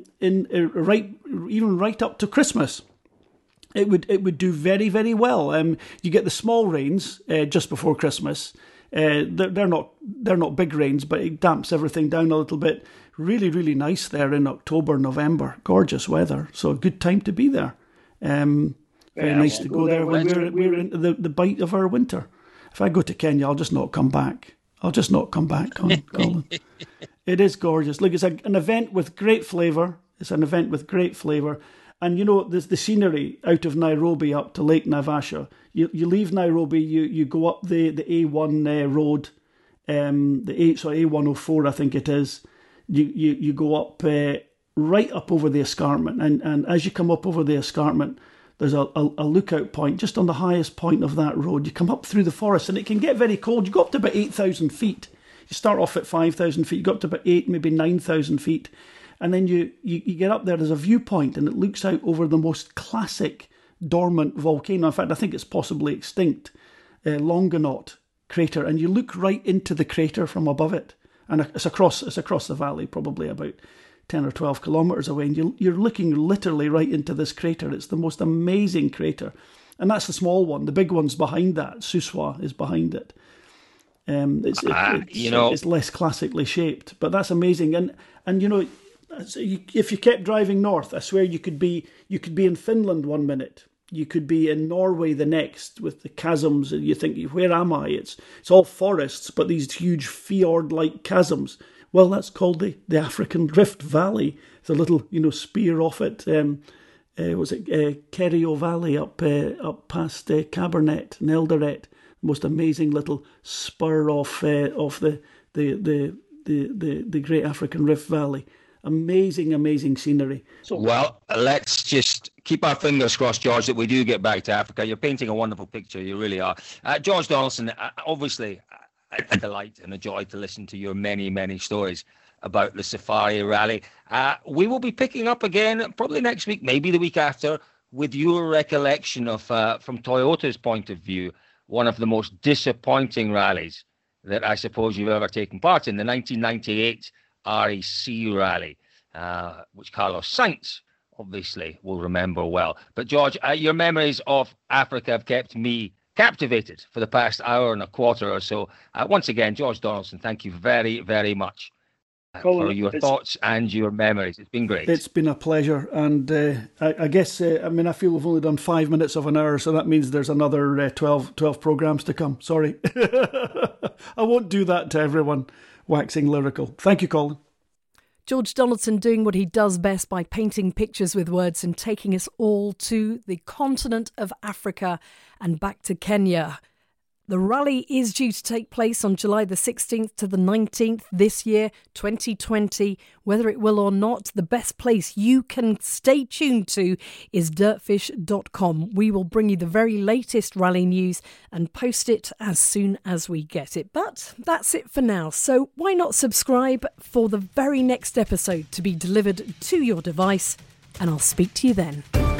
right up to Christmas, it would do very, very well. You get the small rains just before Christmas. They're not big rains, but it damps everything down a little bit. Really, really nice there in October, November. Gorgeous weather. So a good time to be there. Very nice to go there when we're into the bite of our winter. If I go to Kenya, I'll just not come back. Colin. It is gorgeous. Look, it's an event with great flavour. And, the scenery out of Nairobi up to Lake Naivasha. You leave Nairobi, you go up the A1 road, A104, I think it is. You go up right up over the escarpment, and as you come up over the escarpment, there's a lookout point just on the highest point of that road. You come up through the forest, and it can get very cold. You go up to about 8,000 feet. You start off at 5,000 feet. You go up to about 8, maybe 9,000 feet. And then you get up there, there's a viewpoint, and it looks out over the most classic dormant volcano. In fact, I think it's possibly extinct, Longonot crater. And you look right into the crater from above it. And it's across the valley, probably about 10 or 12 kilometres away. And you're looking literally right into this crater. It's the most amazing crater. And that's the small one. The big one's behind that. Suswa is behind it. It's less classically shaped, but that's amazing. And if you kept driving north, I swear you could be in Finland one minute, you could be in Norway the next with the chasms, and you think, where am I? It's all forests, but these huge fjord-like chasms. Well, that's called the African Rift Valley. It's a little spear off it. Kerio Valley up past Cabernet and Eldoret. Most amazing little spur off the Great African Rift Valley. Amazing scenery. Well, let's just keep our fingers crossed, George, that we do get back to Africa. You're painting a wonderful picture. You really are. George Donaldson, obviously a delight and a joy to listen to your many, many stories about the Safari Rally. We will be picking up again probably next week, maybe the week after, with your recollection of, from Toyota's point of view, one of the most disappointing rallies that I suppose you've ever taken part in, the 1998 REC Rally, which Carlos Sainz obviously will remember well. But George, your memories of Africa have kept me captivated for the past hour and a quarter or so. Once again, George Donaldson, thank you very, very much for your thoughts and your memories. It's been great. It's been a pleasure. And I guess, I feel we've only done 5 minutes of an hour, so that means there's another 12 programmes to come. Sorry. I won't do that to everyone waxing lyrical. Thank you, Colin. George Donaldson doing what he does best by painting pictures with words and taking us all to the continent of Africa and back to Kenya. The rally is due to take place on July the 16th to the 19th this year, 2020. Whether it will or not, the best place you can stay tuned to is dirtfish.com. We will bring you the very latest rally news and post it as soon as we get it. But that's it for now. So why not subscribe for the very next episode to be delivered to your device? And I'll speak to you then.